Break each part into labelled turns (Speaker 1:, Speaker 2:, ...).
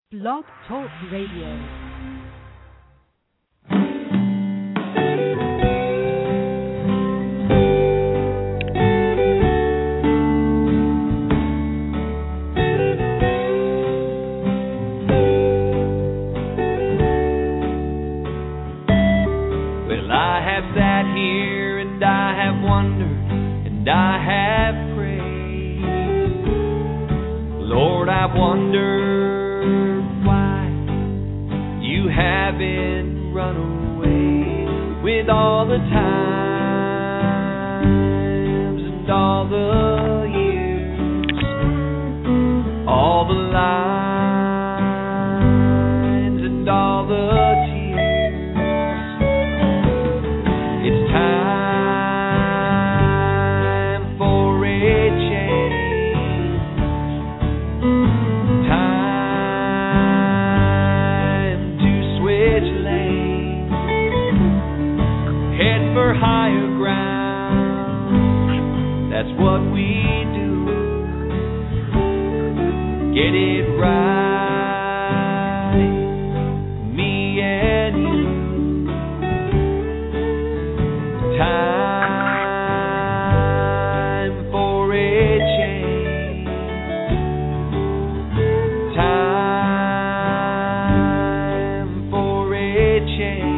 Speaker 1: Blog Talk Radio.
Speaker 2: I have prayed, Lord, I've wondered why you haven't run away with all the times and all the years, all the lines and all the tears. It's time higher ground. That's what we do. Get it right, me and you. Time for a change. Time for a change.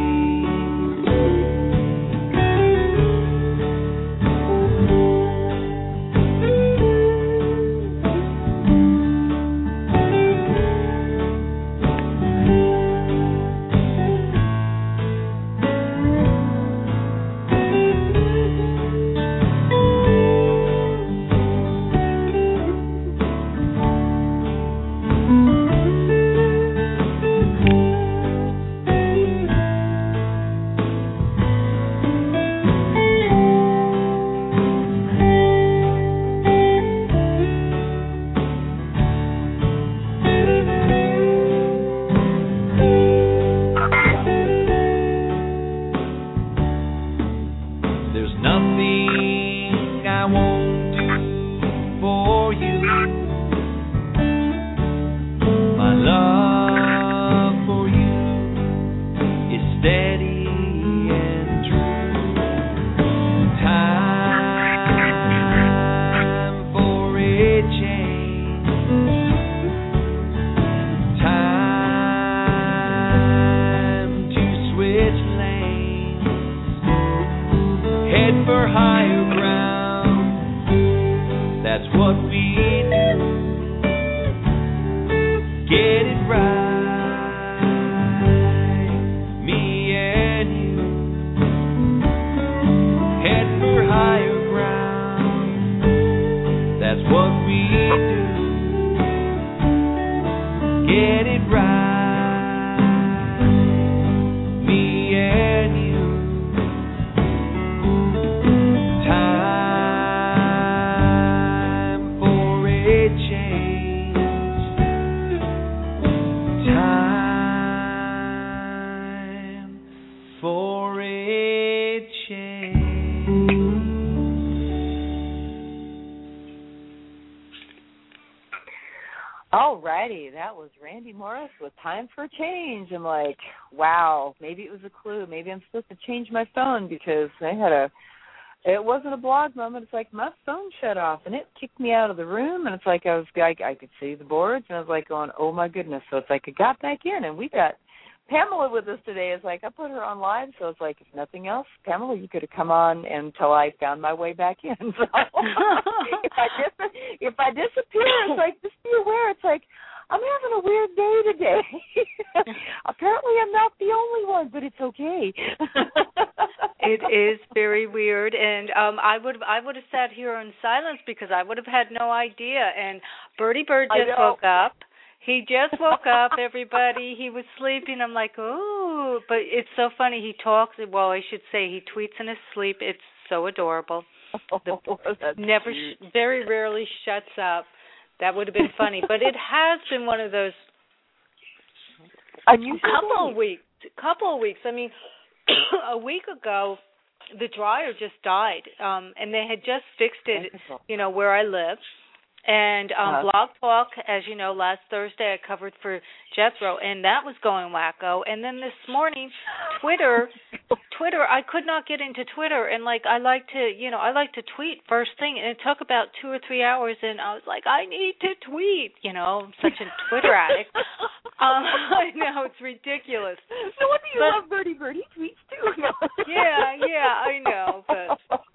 Speaker 3: Alrighty, that was Randy Morris with Time for a Change. I'm like, wow, maybe it was a clue. Maybe I'm supposed to change my phone because it wasn't a blog moment. It's like my phone shut off and it kicked me out of the room, and it's like I could see the boards, and I was like going, oh my goodness. So it's like I got back in, and we got Pamela with us today. It's like I put her on live, so it's like if nothing else, Pamela, you could have come on until I found my way back in. So if I disappear, it's like just be aware. It's like I'm having a weird day today. Apparently, I'm not the only one, but it's okay.
Speaker 4: It is very weird, and I would have sat here in silence because I would have had no idea. And Bertie Bird just woke up. He just woke up, everybody. He was sleeping. I'm like, oh, but it's so funny. He talks. Well, I should say he tweets in his sleep. It's so adorable. Never, very rarely shuts up. That would have been funny, but it has been one of those couple of weeks. I mean, a week ago, the dryer just died, and they had just fixed it, where I live. And Blog Talk, as you know, last Thursday I covered for Jethro, and that was going wacko. And then this morning, Twitter, I could not get into Twitter, and I like to tweet first thing, and it took about 2 or 3 hours, and I was like, I need to tweet. I'm such a Twitter addict. I know, it's ridiculous.
Speaker 3: No wonder you love Birdie Bird. He tweets too.
Speaker 4: yeah, I know, but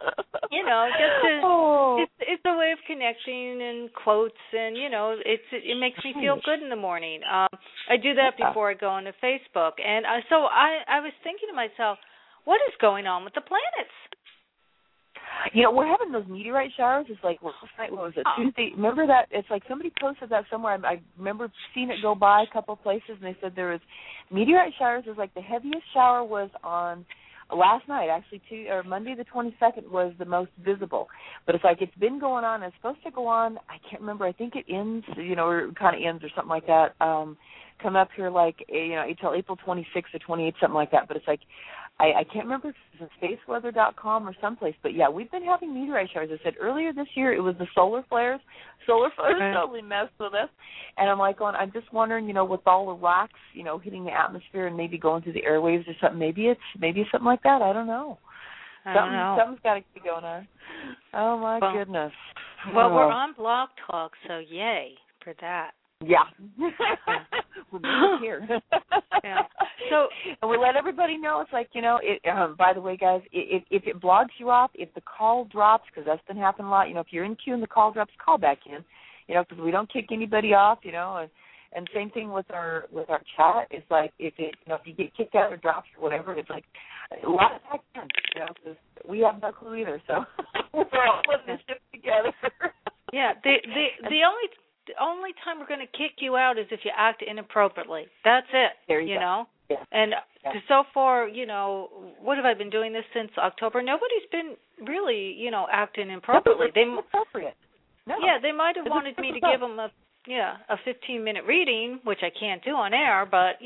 Speaker 4: just it's a way of connecting and quotes, and it makes me feel good in the morning. I do that before I go onto Facebook, and so I was thinking to myself, what is going on with the planets?
Speaker 3: We're having those meteorite showers. It's like last night, what was it, Tuesday? Remember that? It's like somebody posted that somewhere. I remember seeing it go by a couple of places, and they said there was meteorite showers. It was like the heaviest shower was on last night, actually, Monday the 22nd was the most visible. But it's like it's been going on. It's supposed to go on, I can't remember, I think it ends, or it kind of ends or something like that. Come up here until April 26th or 28th, something like that. But it's like, I can't remember if it's spaceweather.com or someplace. But, yeah, we've been having meteorite showers. I said earlier this year it was the solar flares. Solar flares totally messed with us. And I'm I'm just wondering, with all the rocks, hitting the atmosphere and maybe going through the airwaves or something, maybe it's something like that. I don't know. Something's got to be going on. Oh, my goodness.
Speaker 4: Well, we're on Blog Talk, so yay for that.
Speaker 3: Yeah. We're here.
Speaker 4: Yeah. So,
Speaker 3: and we let everybody know. It's like, by the way, guys, if it blogs you off, if the call drops, because that's been happening a lot, if you're in queue and the call drops, call back in, because we don't kick anybody off, and same thing with our chat. It's like if you get kicked out or drops or whatever, it's like a lot of back in, because we have no clue either. So we're all putting this shit together.
Speaker 4: Yeah. The only time we're going to kick you out is if you act inappropriately. That's it.
Speaker 3: There you go. Yeah.
Speaker 4: And so far, what have I been doing this since October? Nobody's been really, acting inappropriately.
Speaker 3: Appropriate. No.
Speaker 4: Yeah, they might have wanted me to give them a 15-minute reading, which I can't do on air, but,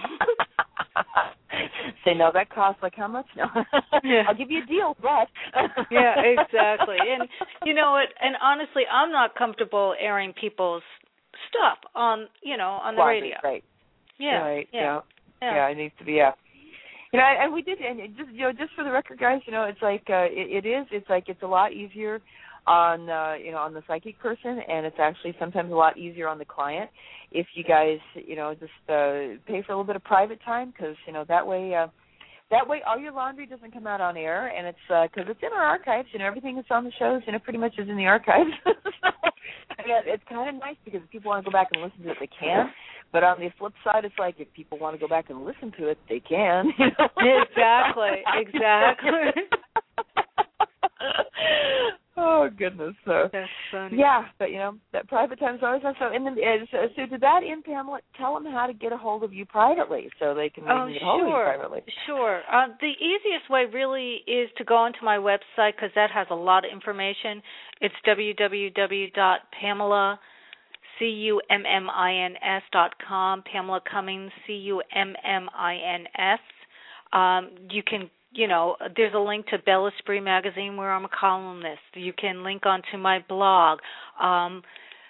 Speaker 3: Say, no, that costs how much? No.
Speaker 4: Yeah.
Speaker 3: I'll give you a deal, but.
Speaker 4: Yeah, exactly. And you know what? And honestly, I'm not comfortable airing people's stuff on the radio.
Speaker 3: Right.
Speaker 4: Yeah.
Speaker 3: Right. Yeah. It needs to be, yeah. And we did, and just for the record, guys, it's like it's a lot easier on on the psychic person, and it's actually sometimes a lot easier on the client if you guys just pay for a little bit of private time, because that way all your laundry doesn't come out on air, and it's because it's in our archives, everything that's on the shows pretty much is in the archives. It's kind of nice because if people want to go back and listen to it, they can. But on the flip side, it's like if people want to go back and listen to it, they can.
Speaker 4: Exactly.
Speaker 3: Oh, goodness. So,
Speaker 4: that's funny.
Speaker 3: Yeah, but, that private time is always nice. So, so to that end, Pamela, tell them how to get a hold of you privately so they can get a hold of you privately.
Speaker 4: Sure. The easiest way really is to go onto my website, because that has a lot of information. It's www.PamelaCummins.com, Pamela Cummins, Cummins. You can, there's a link to Bel Esprit magazine where I'm a columnist. You can link onto my blog, how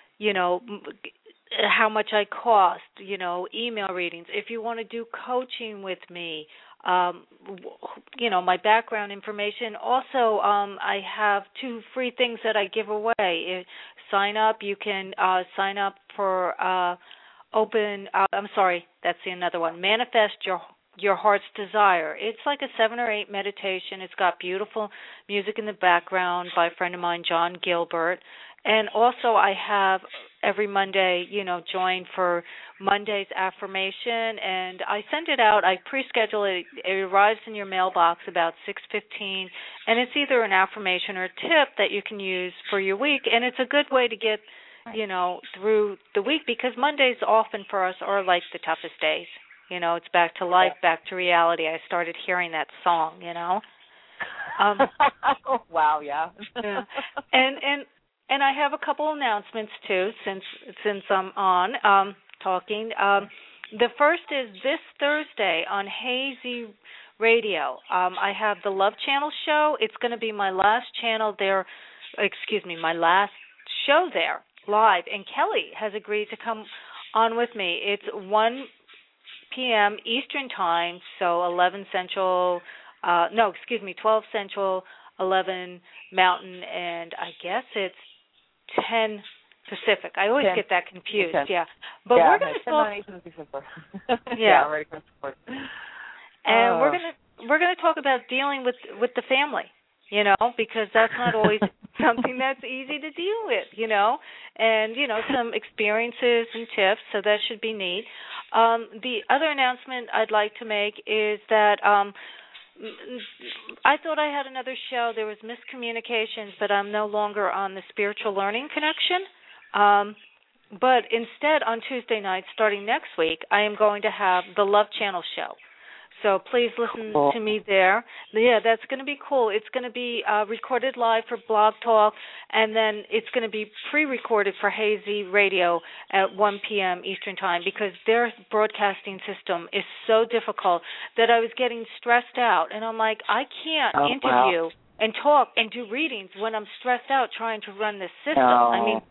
Speaker 4: much I cost, email readings. If you want to do coaching with me, my background information. Also, I have 2 free things that I give away. Sign up. You can sign up for that's another one. Manifest your heart's desire. It's like a 7 or 8 meditation. It's got beautiful music in the background by a friend of mine, John Gilbert. And also I have every Monday, join for Monday's affirmation, and I send it out. I pre-schedule it. It arrives in your mailbox about 6:15, and it's either an affirmation or a tip that you can use for your week, and it's a good way to get, through the week, because Mondays often for us are like the toughest days. It's back to life, back to reality. I started hearing that song,
Speaker 3: Wow, yeah.
Speaker 4: Yeah. And I have a couple announcements too, since I'm on talking. The first is this Thursday on Hazy Radio. I have the Love Channel show. It's going to be my last channel there. My last show there. live, and Kelly has agreed to come on with me. It's 1 p.m. Eastern Time, so 11 Central, 12 Central, 11 Mountain, and I guess it's 10 Pacific. I always get that confused. Okay. Yeah, but we're going to talk.
Speaker 3: Right across the board.
Speaker 4: And we're going to talk about dealing with the family, because that's not always something that's easy to deal with, and some experiences and tips. So that should be neat. The other announcement I'd like to make is that I thought I had another show. There was miscommunications, but I'm no longer on the Spiritual Learning Connection. But instead, on Tuesday night, starting next week, I am going to have the Love Channel show. So please listen to me there. Yeah, that's going to be cool. It's going to be recorded live for Blog Talk, and then it's going to be pre-recorded for Hazy Radio at 1 p.m. Eastern Time, because their broadcasting system is so difficult that I was getting stressed out. And I'm like, I can't interview and talk and do readings when I'm stressed out trying to run this system. I mean,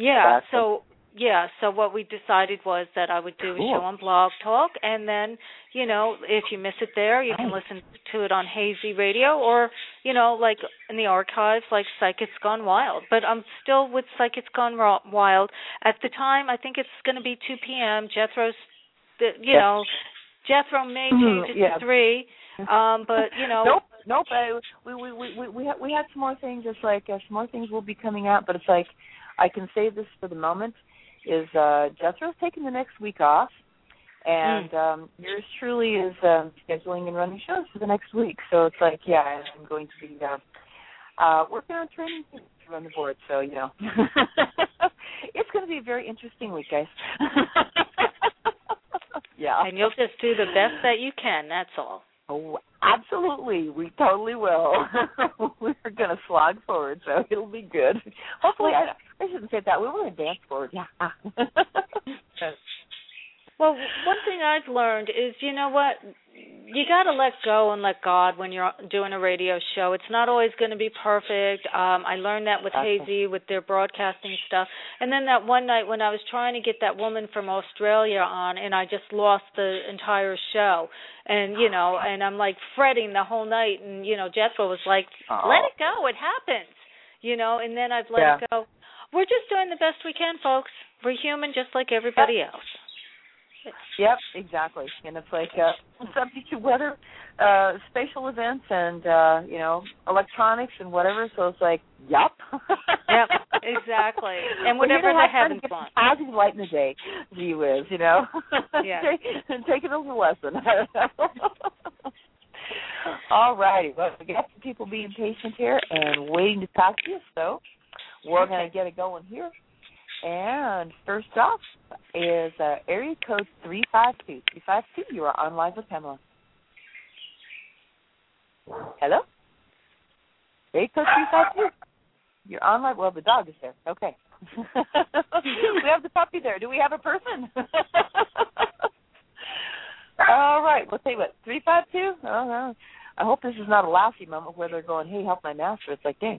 Speaker 4: so what we decided was that I would do a show on Blog Talk, and then, if you miss it there, you can listen to it on Hazy Radio or, like in the archives, like Psychics Gone Wild. But I'm still with Psychics Gone Wild. At the time, I think it's going to be 2 p.m. Jethro may change it to 3, but,
Speaker 3: Nope. We had some more things. It's like some more things will be coming out, but it's like I can say this for the moment. Is Jethro's taking the next week off, and yours truly is scheduling and running shows for the next week. So it's like, I'm going to be working on training to run the board. So, it's going to be a very interesting week, guys.
Speaker 4: And you'll just do the best that you can, that's all.
Speaker 3: Oh, absolutely. We totally will. We're going to slog forward, so it'll be good. Hopefully, I shouldn't say that. We want to dance forward. Yeah.
Speaker 4: Well, one thing I've learned is, you know what? You got to let go and let God when you're doing a radio show. It's not always going to be perfect. I learned that with Hazy, with their broadcasting stuff. And then that one night when I was trying to get that woman from Australia on, and I just lost the entire show. And, and I'm like fretting the whole night. And, Jethro was like, let it go. It happens. And then I've let it go. We're just doing the best we can, folks. We're human just like everybody else.
Speaker 3: Yep, exactly. And it's like subject to weather, spatial events, and, electronics and whatever. So it's like, yep,
Speaker 4: exactly. And whatever the heavens want.
Speaker 3: Positive light in the day, gee whiz,
Speaker 4: Yeah.
Speaker 3: Take it as a lesson. All righty. Well, we got some people being patient here and waiting to talk to you, so we're going to get it going here. And first off is area code 352. 352, you are on live with Pamela. Hello? Area code 352. You're on live. Well, the dog is there. Okay. We have the puppy there. Do we have a person? All right. We'll tell you what, 352? Oh, I hope this is not a lousy moment where they're going, hey, help my master. It's like, dang.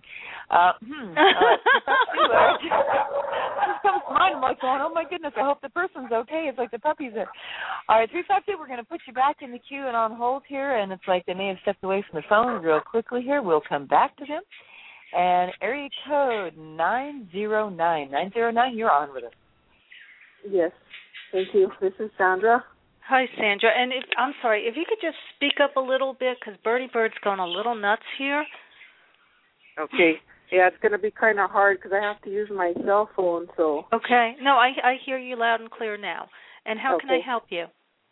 Speaker 3: This comes to mind. I'm like going, oh, my goodness, I hope the person's okay. It's like the puppy's there. All right, 352, we're going to put you back in the queue and on hold here, and it's like they may have stepped away from the phone real quickly here. We'll come back to them. And area code 909. 909, you're on with us.
Speaker 5: Yes, thank you. This is Sandra.
Speaker 4: Hi, Sandra. And I'm sorry, if you could just speak up a little bit, because Bertie Bird's going a little nuts here.
Speaker 5: Okay. Yeah, it's going to be kind of hard because I have to use my cell phone, so.
Speaker 4: Okay. No, I hear you loud and clear now. And how can I help you?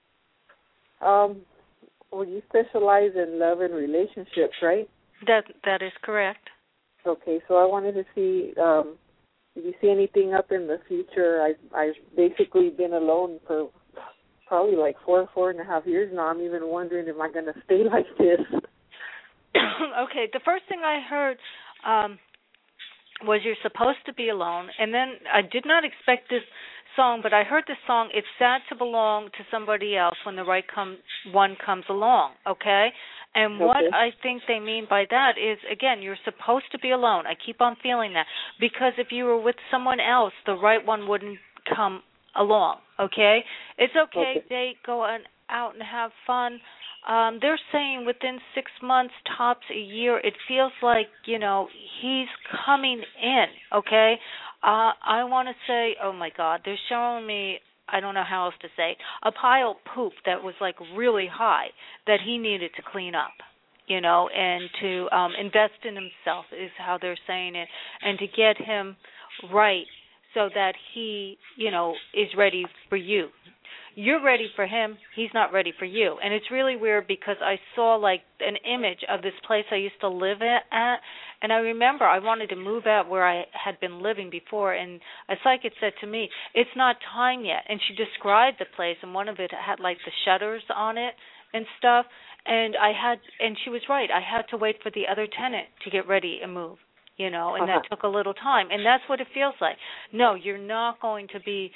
Speaker 5: Well, you specialize in love and relationships, right?
Speaker 4: That is correct.
Speaker 5: Okay, so I wanted to see, if you see anything up in the future. I've basically been alone for probably like 4.5 years now. I'm even wondering, am I going to stay like this?
Speaker 4: Okay, the first thing I heard was you're supposed to be alone, and then I did not expect this song, but I heard the song, it's sad to belong to somebody else when the right one comes along, okay? And what I think they mean by that is, again, you're supposed to be alone. I keep on feeling that. Because if you were with someone else, the right one wouldn't come along, okay? It's okay, date, go out and have fun. They're saying within 6 months, tops a year, it feels like, he's coming in, okay? I want to say, oh, my God, they're showing me, I don't know how else to say, a pile of poop that was, like, really high that he needed to clean up, and to invest in himself is how they're saying it, and to get him right so that he, is ready for you. You're ready for him. He's not ready for you. And it's really weird because I saw, like, an image of this place I used to live at, and I remember I wanted to move out where I had been living before, and a psychic said to me, it's not time yet. And she described the place, and one of it had, like, the shutters on it and stuff, and she was right. I had to wait for the other tenant to get ready and move. And that took a little time. And that's what it feels like. No, you're not going to be,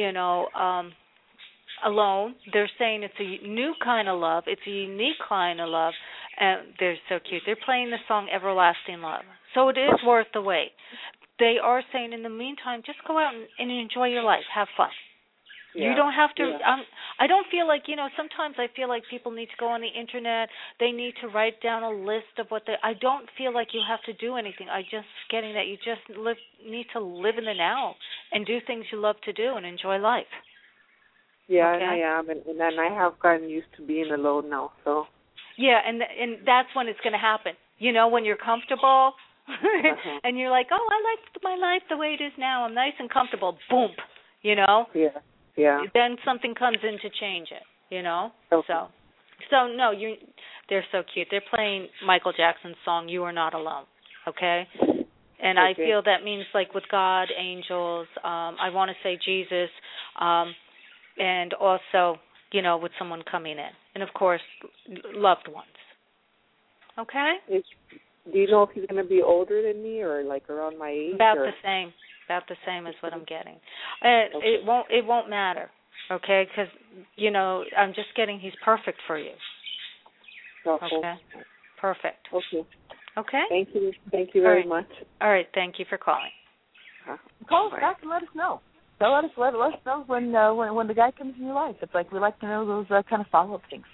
Speaker 4: alone. They're saying it's a new kind of love. It's a unique kind of love. And they're so cute. They're playing the song Everlasting Love. So it is worth the wait. They are saying in the meantime, just go out and enjoy your life. Have fun. Yeah. You don't have to, I don't feel like, sometimes I feel like people need to go on the internet. They need to write down a list of I don't feel like you have to do anything. I just getting that you just need to live in the now and do things you love to do and enjoy life.
Speaker 5: Yeah,
Speaker 4: okay?
Speaker 5: I am, and then I have gotten used to being alone now, so.
Speaker 4: Yeah, and that's when it's going to happen. When you're comfortable and you're like, oh, I like my life the way it is now. I'm nice and comfortable. Boom,
Speaker 5: Yeah. Yeah.
Speaker 4: Then something comes in to change it,
Speaker 5: Okay.
Speaker 4: So no, they're so cute. They're playing Michael Jackson's song "You Are Not Alone," okay? And I feel that means like with God, angels. I want to say Jesus, and also with someone coming in, and of course loved ones. Okay.
Speaker 5: Do you know if he's going to be older than me or like around my age?
Speaker 4: About the same is what I'm getting. It won't matter, okay? Because I'm just getting he's perfect for you. Okay, perfect. Okay.
Speaker 5: Thank you very much.
Speaker 4: All right, thank you for calling.
Speaker 3: Call us back and let us know. So let us know when the guy comes in your life. It's like we like to know those kind of follow-up things.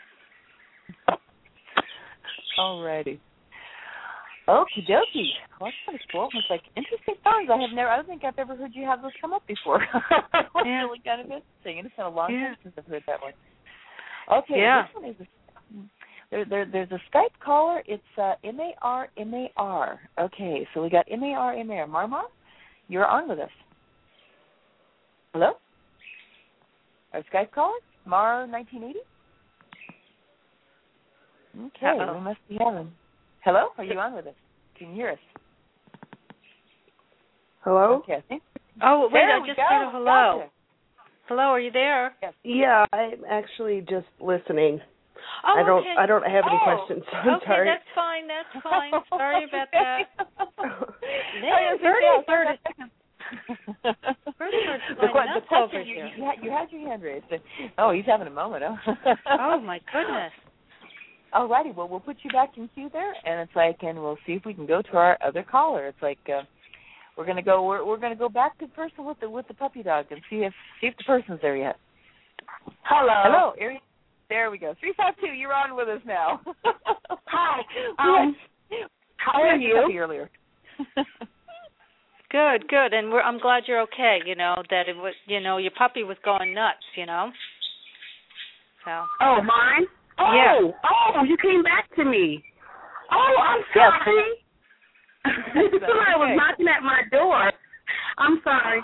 Speaker 3: Alrighty. Okie dokie. Well, that's kind of cool. It's like interesting songs. I don't think I've ever heard you have those come up before. It's really kind of interesting. It's been a long time since I've heard that one. Okay. Yeah. This one is there's a Skype caller. It's MAR. Okay, so we got MAR. Marma, you're on with us. Hello? Our Skype caller? Mar 1980? Okay, we must be having. Hello? Are you on with us? Can you hear us?
Speaker 5: Hello?
Speaker 3: Okay, I think.
Speaker 4: Oh, wait, I just heard a hello. Gotcha. Hello, are you there?
Speaker 3: Yes.
Speaker 6: Yeah, I'm actually just listening.
Speaker 4: Oh,
Speaker 6: I don't have any questions. So I'm sorry.
Speaker 4: That's fine. Sorry about that.
Speaker 3: The question, you had your hand raised. Oh, he's having a moment.
Speaker 4: Oh, my goodness.
Speaker 3: All righty, well, we'll put you back in queue there, and it's like, and we'll see if we can go to our other caller. It's like we're gonna go back to the person with the puppy dog and see if the person's there yet. Hello. There we go. 352. You're on with us now.
Speaker 7: Hi. How are you?
Speaker 3: Earlier.
Speaker 4: Good, and I'm glad you're okay. That it was, your puppy was going nuts. So.
Speaker 7: Oh, mine. Oh,
Speaker 4: yeah.
Speaker 7: Oh, you came back to me. Oh, I'm sorry. Somebody was knocking at my door. I'm sorry.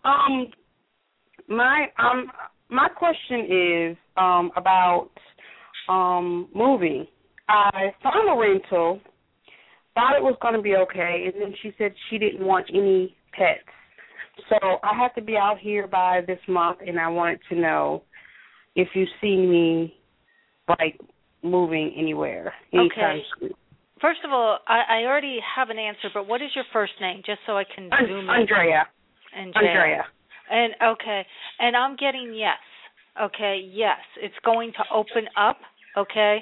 Speaker 7: My question is about moving. I found a rental, thought it was going to be okay, and then she said she didn't want any pets. So I have to be out here by this month, and I wanted to know if you see me like moving anywhere anytime soon.
Speaker 4: First of all, I already have an answer, but what is your first name, just so I can zoom in?
Speaker 7: Andrea.
Speaker 4: And and I'm getting yes. Okay, yes, it's going to open up. Okay,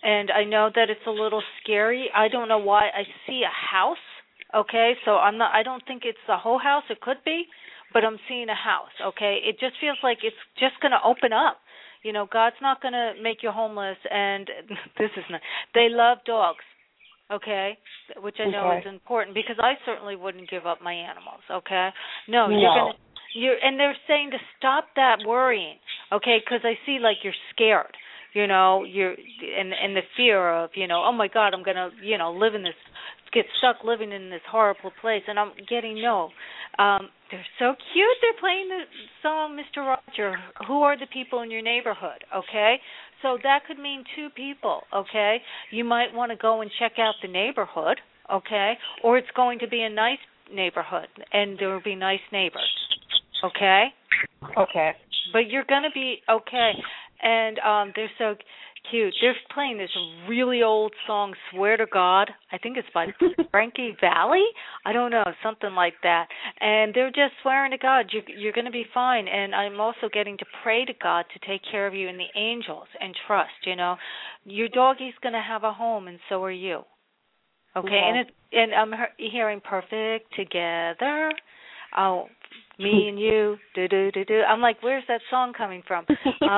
Speaker 4: and I know that it's a little scary. I don't know why I see a house. Okay, so I don't think it's the whole house. It could be, but I'm seeing a house. Okay, it just feels like it's just going to open up. You know, God's not going to make you homeless, and this is not. They love dogs. Okay, which I know is important because I certainly wouldn't give up my animals. Okay, no. And they're saying to stop that worrying. Okay, because I see like you're scared. You know, you're in the fear of, you know, oh my God, I'm gonna, you know, get stuck living in this horrible place, and I'm getting no. They're so cute. They're playing the song, Mr. Roger. Who are the people in your neighborhood? Okay, so that could mean two people. Okay, you might want to go and check out the neighborhood. Okay, or it's going to be a nice neighborhood, and there will be nice neighbors. Okay.
Speaker 7: Okay.
Speaker 4: But you're gonna be okay. And they're so cute. They're playing this really old song, Swear to God. I think it's by Frankie Valli. I don't know, something like that. And they're just swearing to God, you're going to be fine. And I'm also getting to pray to God to take care of you and the angels and trust, you know. Your doggie's going to have a home, and so are you. Okay? And I'm hearing perfect together. Oh, me and you, do-do-do-do. I'm like, where's that song coming from?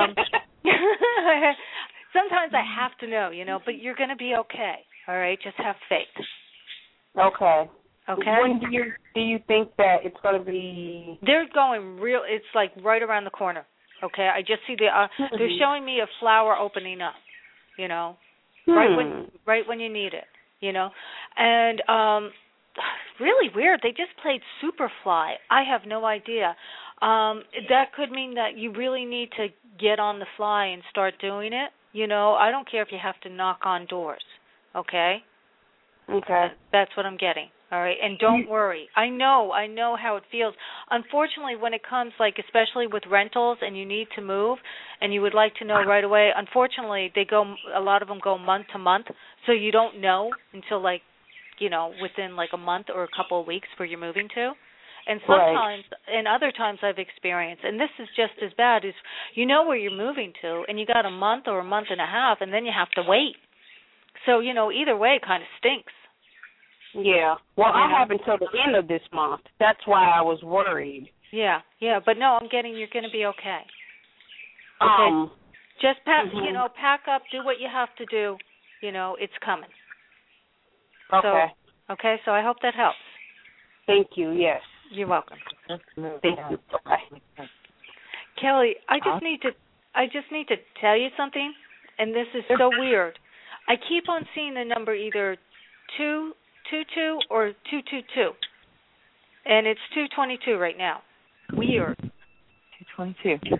Speaker 4: Sometimes I have to know, you know, but you're going to be okay, all right? Just have faith.
Speaker 7: Okay.
Speaker 4: Okay?
Speaker 7: When do you think that it's going to be?
Speaker 4: They're going it's like right around the corner, okay? I just see they're showing me a flower opening up, you know, right when you need it, you know. And really weird. They just played Superfly. I have no idea. That could mean that you really need to get on the fly and start doing it. You know, I don't care if you have to knock on doors. Okay?
Speaker 7: Okay.
Speaker 4: That's what I'm getting. All right? And don't worry. I know how it feels. Unfortunately, when it comes, like, especially with rentals and you need to move and you would like to know right away, unfortunately, a lot of them go month to month, so you don't know until, like, you know, within like a month or a couple of weeks where you're moving to. And sometimes, and other times I've experienced, and this is just as bad, is you know where you're moving to, and you got a month or a month and a half, and then you have to wait. So, you know, either way, it kind of stinks.
Speaker 7: Yeah. Well, I have until the end of this month. That's why I was worried.
Speaker 4: Yeah. But no, I'm getting you're going to be okay. Okay. Just you know, pack up, do what you have to do. You know, it's coming.
Speaker 7: Okay.
Speaker 4: So I hope that helps.
Speaker 7: Thank you. Yes.
Speaker 4: You're welcome.
Speaker 7: Thank you. Okay.
Speaker 4: Kelly, I just need to tell you something, and this is so weird. I keep on seeing the number either 222 or 222, and it's 222 right now. Weird.
Speaker 3: 222.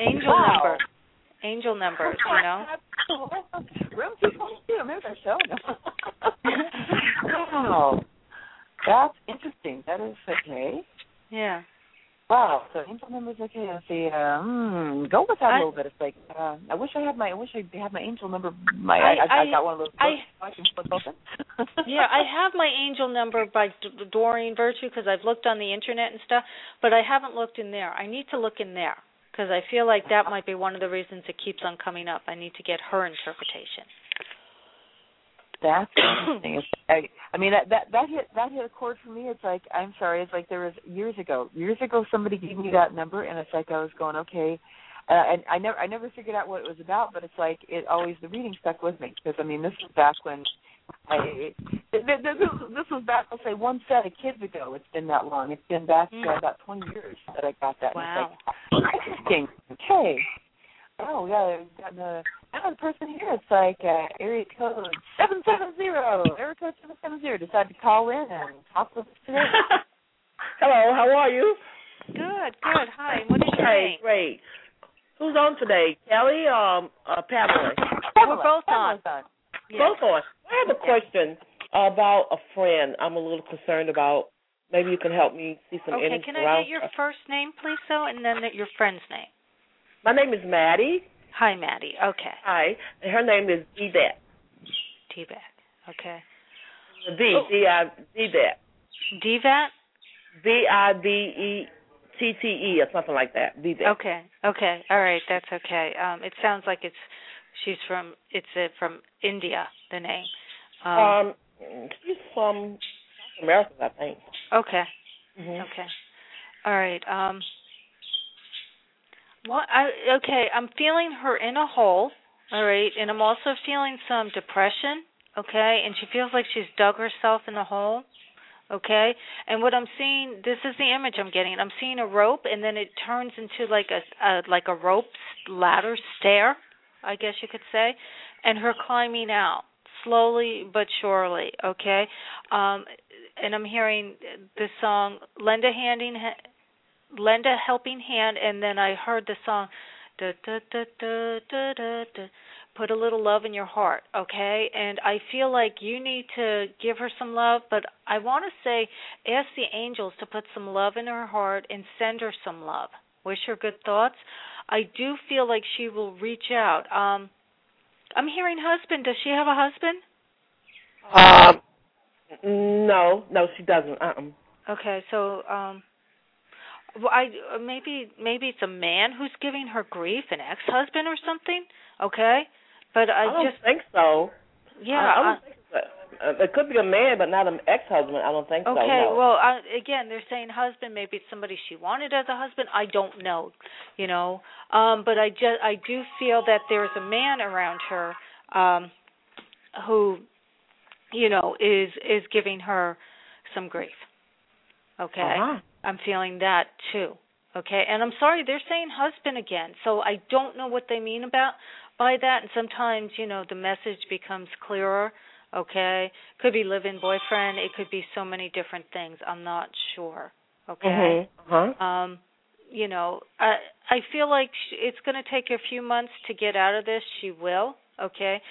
Speaker 4: Angel numbers, you know.
Speaker 3: Room 222. Maybe they're showing them. Wow. That's interesting. That is okay.
Speaker 4: Yeah.
Speaker 3: Wow. So angel numbers, okay. Let's see. Go with that a little bit. It's like I wish I had my angel number. I got one of those books I can flip open.
Speaker 4: Yeah, I have my angel number by Doreen Virtue because I've looked on the internet and stuff, but I haven't looked in there. I need to look in there because I feel like that might be one of the reasons it keeps on coming up. I need to get her interpretation.
Speaker 3: That's interesting. I mean that hit a chord for me. It's like, I'm sorry, it's like there was years ago somebody gave me that number, and it's like I was going, okay, and I never figured out what it was about, but it's like the reading stuck with me because I mean this was back when this was back, I'll say, one set of kids ago. It's been that long. It's been back about 20 years that I got that.
Speaker 4: Wow.
Speaker 3: And it's like, interesting. Okay. Oh, yeah, we've got another person here. It's like area code 770. Area code 770 decided to call in and talk with us today.
Speaker 6: Hello, how are you?
Speaker 4: Good. Hi, what is your name?
Speaker 6: Great. Who's on today, Kelly or Pamela?
Speaker 4: We're both on.
Speaker 6: Yeah. Both on. I have a question about a friend I'm a little concerned about. Maybe you can help me see some
Speaker 4: energy. Okay, can I get your first name, please, and then your friend's name?
Speaker 6: My name is Maddie.
Speaker 4: Hi, Maddie. Okay.
Speaker 6: Hi. And her name is Dbat.
Speaker 4: Dbat. Okay.
Speaker 6: Dbat.
Speaker 4: Dbat?
Speaker 6: Vidette or something like that. Dbat.
Speaker 4: Okay. All right. That's okay. It sounds like it's from India, the name.
Speaker 6: She's from South America, I think.
Speaker 4: Okay.
Speaker 6: Mm-hmm.
Speaker 4: Okay. All right. I'm feeling her in a hole, all right, and I'm also feeling some depression, okay, and she feels like she's dug herself in a hole, okay, and what I'm seeing, this is the image I'm getting. I'm seeing a rope, and then it turns into like a rope ladder stair, I guess you could say, and her climbing out slowly but surely, okay, and I'm hearing this song, Lend a helping hand, and then I heard the song, da, da, da, da, da, da, da, put a little love in your heart, okay? And I feel like you need to give her some love, but I want to say ask the angels to put some love in her heart and send her some love. Wish her good thoughts. I do feel like she will reach out. I'm hearing husband. Does she have a husband?
Speaker 6: No, she doesn't.
Speaker 4: Okay, so well, maybe it's a man who's giving her grief, an ex-husband or something. Okay, but I
Speaker 6: don't
Speaker 4: just
Speaker 6: think so.
Speaker 4: Yeah,
Speaker 6: I don't think so. It could be a man, but not an ex-husband. I don't think so.
Speaker 4: Okay,
Speaker 6: no.
Speaker 4: well, again, they're saying husband. Maybe it's somebody she wanted as a husband. I don't know, but I do feel that there's a man around her who, is giving her some grief. Okay, I'm feeling that too. Okay, and I'm sorry, they're saying husband again, so I don't know what they mean by that, and sometimes, the message becomes clearer, okay? Could be live-in boyfriend, it could be so many different things, I'm not sure, okay? I feel like it's going to take a few months to get out of this, she will, okay?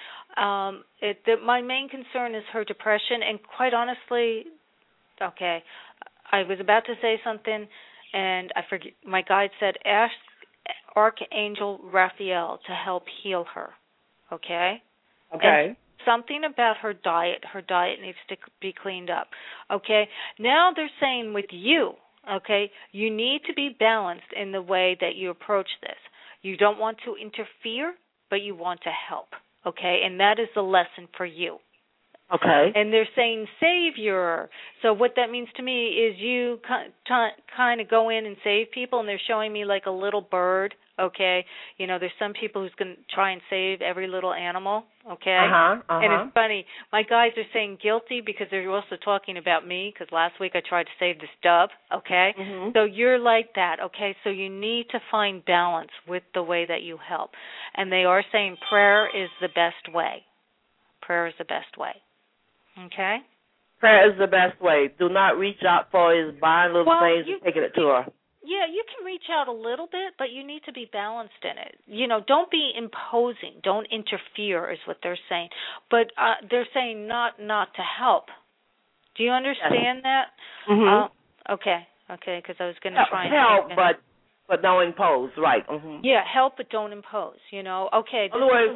Speaker 4: My main concern is her depression, and quite honestly, okay, I was about to say something, and I forget. My guide said, ask Archangel Raphael to help heal her. Okay?
Speaker 6: Okay.
Speaker 4: And something about her diet. Her diet needs to be cleaned up. Okay? Now they're saying with you, okay, you need to be balanced in the way that you approach this. You don't want to interfere, but you want to help. Okay? And that is the lesson for you.
Speaker 6: Okay.
Speaker 4: And they're saying savior. So what that means to me is you kind of go in and save people, and they're showing me like a little bird, okay? There's some people who's going to try and save every little animal, okay? And it's funny. My guys are saying guilty because they're also talking about me because last week I tried to save this dove, okay?
Speaker 6: Mm-hmm.
Speaker 4: So you're like that, okay? So you need to find balance with the way that you help. And they are saying prayer is the best way. Prayer is the best way. Okay?
Speaker 6: Prayer is the best way. Do not reach out for his buying little things and taking it to her.
Speaker 4: Yeah, you can reach out a little bit, but you need to be balanced in it. Don't be imposing. Don't interfere is what they're saying. But they're saying not to help. Do you understand that?
Speaker 6: Mm-hmm.
Speaker 4: Okay, because I was going to try and
Speaker 6: help, but don't impose, right? Mm-hmm.
Speaker 4: Yeah, help, but don't impose. Okay.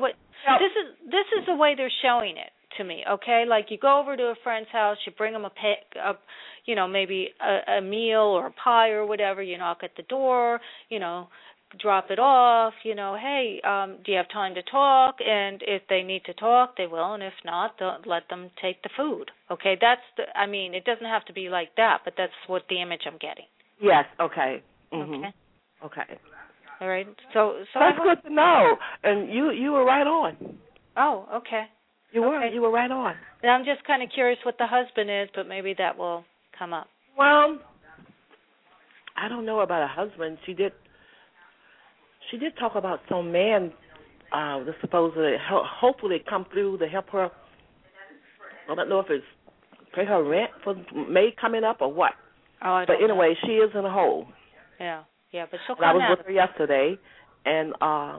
Speaker 4: This is the way they're showing it to me. Okay, like you go over to a friend's house, you bring them maybe a meal or a pie or whatever. You knock at the door, drop it off. Hey, do you have time to talk? And if they need to talk, they will, and if not, they'll let them take the food. Okay, it doesn't have to be like that, but that's what the image I'm getting.
Speaker 6: Yes. Okay. Mm-hmm. Okay.
Speaker 4: All right. So
Speaker 6: that's good to know. And you were right on.
Speaker 4: Oh, okay.
Speaker 6: You were right on.
Speaker 4: And I'm just kind of curious what the husband is, but maybe that will come up.
Speaker 6: Well, I don't know about a husband. She did talk about some man that's supposed to hopefully come through to help her. I don't know if it's pay her rent for May coming up or what.
Speaker 4: Oh, I don't
Speaker 6: But anyway,
Speaker 4: know.
Speaker 6: she is in a hole.
Speaker 4: Yeah, but she'll
Speaker 6: come out. I was with her yesterday, and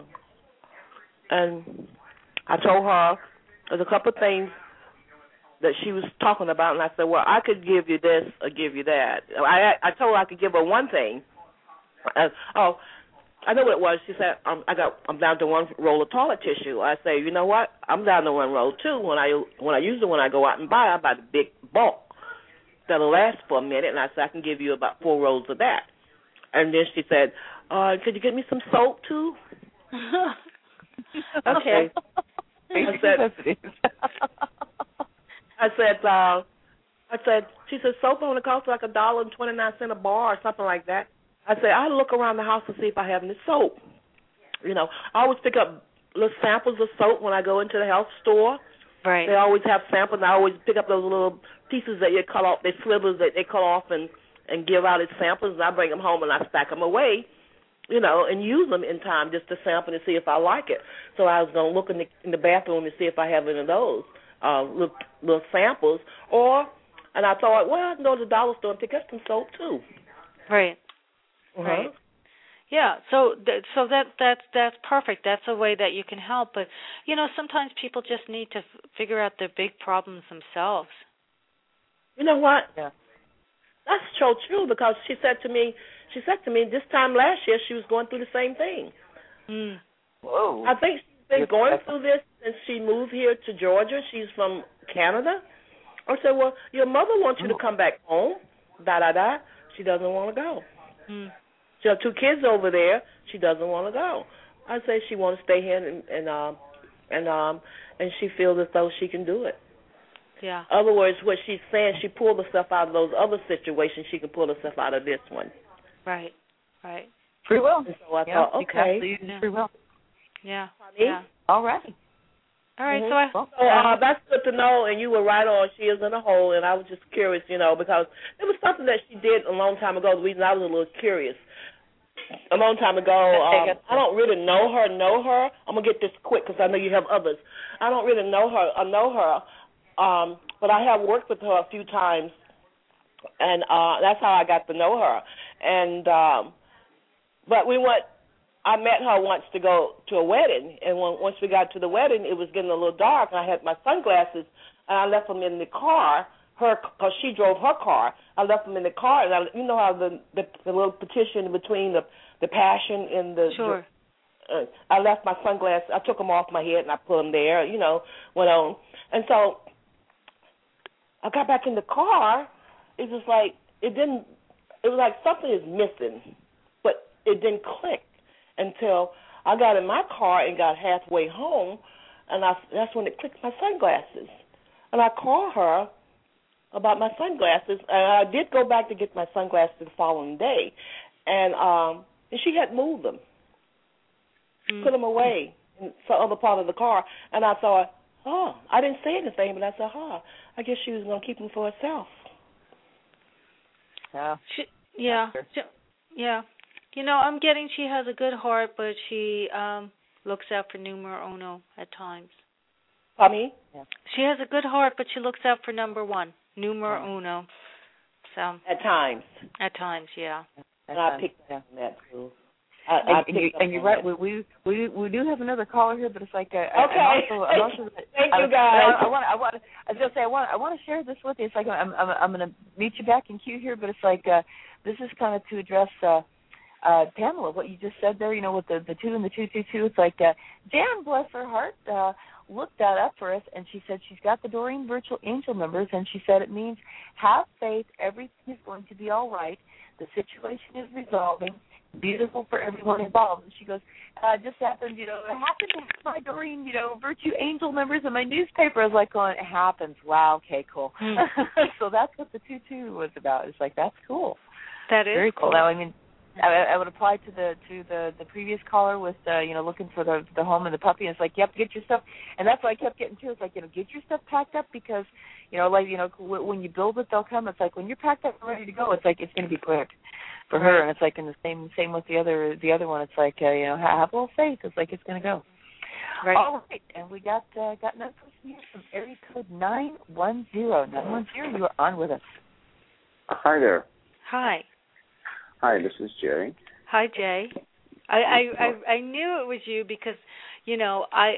Speaker 6: I told her there's a couple of things that she was talking about, and I said, well, I could give you this or give you that. I told her I could give her one thing. I know what it was. She said, I'm down to one roll of toilet tissue. I say, you know what? I'm down to one roll too. When I go out and buy, I buy the big bulk that'll last for a minute, and I said I can give you about 4 rolls of that. And then she said, could you get me some soap too? Okay. I said, she said, soap only costs like $1.29 a bar or something like that. I said, I look around the house to see if I have any soap. You know, I always pick up little samples of soap when I go into the health store.
Speaker 4: Right.
Speaker 6: They always have samples, and I always pick up those little pieces that you cut off, the slivers that they cut off and give out as samples, and I bring them home and I stack them away, you know, and use them in time just to sample and see if I like it. So I was going to look in the bathroom and see if I have any of those little samples. And I thought, well, I can go to the dollar store and pick up some soap too.
Speaker 4: Right.
Speaker 6: Uh-huh.
Speaker 4: Right. Yeah. So that's perfect. That's a way that you can help. But you know, sometimes people just need to figure out their big problems themselves.
Speaker 6: You know what?
Speaker 3: Yeah.
Speaker 6: That's so true, because she said to me this time last year she was going through the same thing.
Speaker 4: Mm.
Speaker 3: Whoa.
Speaker 6: I think she's been going through this since she moved here to Georgia. She's from Canada. I said, well, your mother wants you to come back home. She doesn't want to go.
Speaker 4: Mm.
Speaker 6: She has 2 kids over there. She doesn't want to go. I say she wants to stay here and she feels as though she can do it.
Speaker 4: Yeah.
Speaker 6: In other words, what she's saying, she pulled herself out of those other situations. She can pull herself out of this one.
Speaker 4: Right. Right.
Speaker 3: Free will.
Speaker 6: And so I thought, okay.
Speaker 3: Exactly. Free will.
Speaker 4: Yeah.
Speaker 6: Honey?
Speaker 4: Yeah.
Speaker 3: All right.
Speaker 4: All right.
Speaker 6: Mm-hmm. So that's good to know, and you were right on. She is in a hole, and I was just curious, you know, because it was something that she did a long time ago. The reason I was a little curious. A long time ago, I don't really know her. I'm going to get this quick because I know you have others. I don't really know her. But I have worked with her a few times, and that's how I got to know her. And but I met her once to go to a wedding, and once we got to the wedding, it was getting a little dark, and I had my sunglasses, and I left them in the car. Because she drove her car, I left them in the car, and you know how the little partition between the Passion and the
Speaker 4: sure.
Speaker 6: I left my sunglasses. I took them off my head and I put them there. You know, went on, and so I got back in the car. It was like it was like something is missing, but it didn't click until I got in my car and got halfway home, and that's when it clicked my sunglasses, and I called her about my sunglasses, and I did go back to get my sunglasses the following day, and she had moved them, put them away in some other part of the car, and I thought, I didn't say anything, but I said, I guess she was going to keep them for herself.
Speaker 3: Yeah.
Speaker 4: Yeah. You know, I'm getting she has a good heart, but she looks out for numero uno at times.
Speaker 6: Pardon me?
Speaker 3: Yeah.
Speaker 4: She has a good heart, but she looks out for number one. Numero uno. So
Speaker 6: at times.
Speaker 4: At times, yeah.
Speaker 6: And I picked up on that too.
Speaker 3: And you're right. We do have another caller here, but it's like
Speaker 6: okay.
Speaker 3: I'm also,
Speaker 6: Thank you guys.
Speaker 3: I want to share this with you. It's like I'm going to meet you back in queue here, but it's like this is kind of to address Pamela, what you just said there. You know, with the 2 and the 222. It's like Jan, bless her heart, looked that up for us, and she said she's got the Doreen Virtual Angel numbers, and she said it means have faith, everything is going to be all right, the situation is resolving, beautiful for everyone involved. And she goes, just happened, you know, I happened to have my Doreen, you know, Virtue Angel numbers in my newspaper. I was like going, it happens. Wow, okay, cool. So that's what the 22 was about. It's like, that's cool.
Speaker 4: That is
Speaker 3: very cool. Now, I mean, I would apply to the previous caller with you know, looking for the home and the puppy, and it's like, yep, get your stuff, and that's what I kept getting too. It's like, you know, get your stuff packed up, because you know, like, you know, when you build it, they'll come. It's like when you're packed up and ready to go, it's like it's going to be quick for her, and it's like in the same with the other one. It's like you know, have a little faith. It's like it's going to go.
Speaker 4: Right.
Speaker 3: All right, and we got another person here from area code 910. 910, you are on with us.
Speaker 8: Hi there.
Speaker 4: Hi.
Speaker 8: Hi, this is Jay.
Speaker 4: Hi, Jay. I knew it was you because, you know, I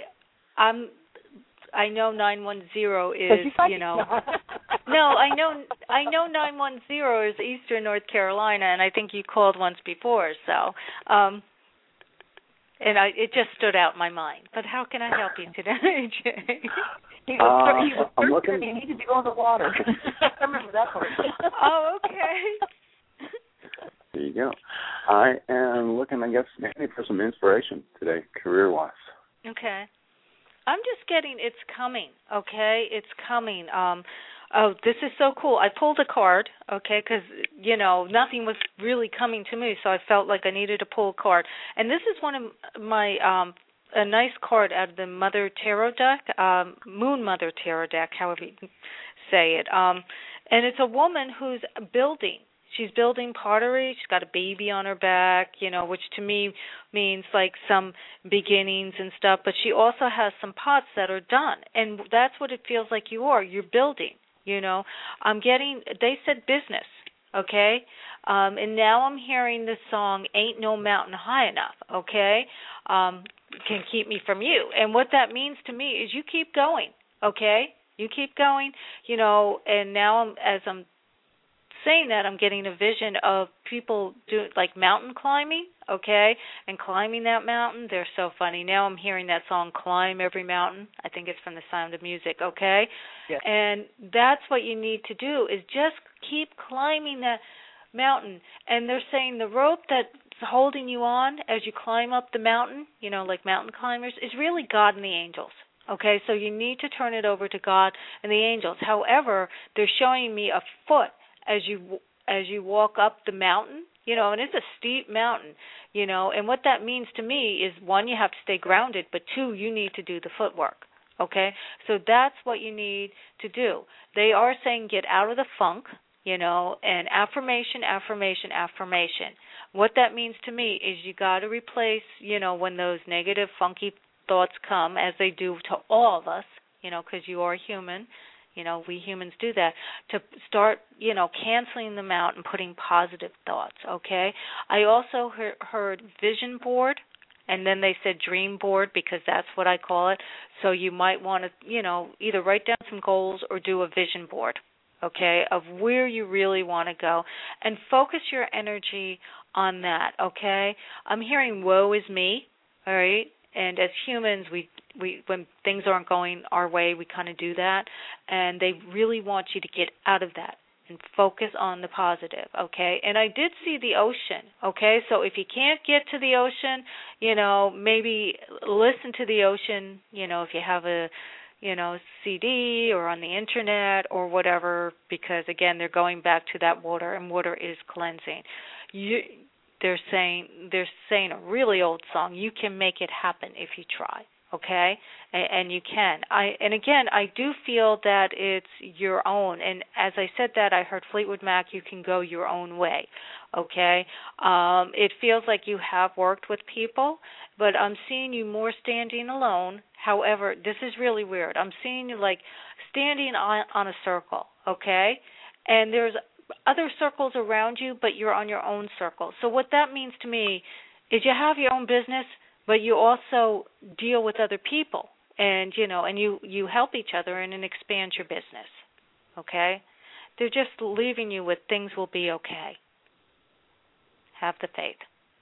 Speaker 4: know 910 is, you know. No, I know 910 is Eastern North Carolina, and I think you called once before, so and it just stood out in my mind. But how can I help you today, Jay?
Speaker 3: He was
Speaker 8: I'm looking.
Speaker 3: He needed to go in the water. I remember that part.
Speaker 4: Oh, okay.
Speaker 8: There you go. I am looking, I guess, maybe for some inspiration today, career-wise.
Speaker 4: Okay. I'm just getting it's coming, okay? It's coming. This is so cool. I pulled a card, okay, because, nothing was really coming to me, so I felt like I needed to pull a card. And this is one of my, a nice card out of the Mother Tarot deck, Moon Mother Tarot deck, however you can say it. And it's a woman who's building. She's building pottery. She's got a baby on her back, which to me means like some beginnings and stuff. But she also has some pots that are done. And that's what it feels like you are. You're building, I'm getting, they said business, okay? And now I'm hearing this song, Ain't No Mountain High Enough, okay? Can keep me from you. And what that means to me is you keep going, okay? You keep going, and now as I'm saying that, I'm getting a vision of people doing like mountain climbing, okay, and climbing that mountain. They're so funny. Now I'm hearing that song, Climb Every Mountain. I think it's from The Sound of Music, okay?
Speaker 3: Yes.
Speaker 4: And that's what you need to do is just keep climbing that mountain. And they're saying the rope that's holding you on as you climb up the mountain, like mountain climbers, is really God and the angels. Okay, so you need to turn it over to God and the angels. However, they're showing me a foot as you walk up the mountain, and it's a steep mountain, and what that means to me is, one, you have to stay grounded, but two, you need to do the footwork, okay? So that's what you need to do. They are saying get out of the funk, and affirmation, affirmation, affirmation. What that means to me is you got to replace, when those negative, funky thoughts come, as they do to all of us, because you are human. We humans do that, to start, canceling them out and putting positive thoughts, okay? I also heard vision board, and then they said dream board because that's what I call it. So you might want to, either write down some goals or do a vision board, okay, of where you really want to go, and focus your energy on that, okay? I'm hearing woe is me, all right? And as humans, we when things aren't going our way, we kind of do that. And they really want you to get out of that and focus on the positive, okay? And I did see the ocean, okay? So if you can't get to the ocean, maybe listen to the ocean, if you have a, CD or on the internet or whatever, because, again, they're going back to that water, and water is cleansing. They're saying a really old song, you can make it happen if you try, okay? And you can. I do feel that it's your own. And as I said that, I heard Fleetwood Mac, you can go your own way, okay? It feels like you have worked with people, but I'm seeing you more standing alone. However, this is really weird. I'm seeing you like standing on a circle, okay? And there's other circles around you, but you're on your own circle. So what that means to me is you have your own business, but you also deal with other people, and you help each other and expand your business. Okay? They're just leaving you with things will be okay. Have the faith.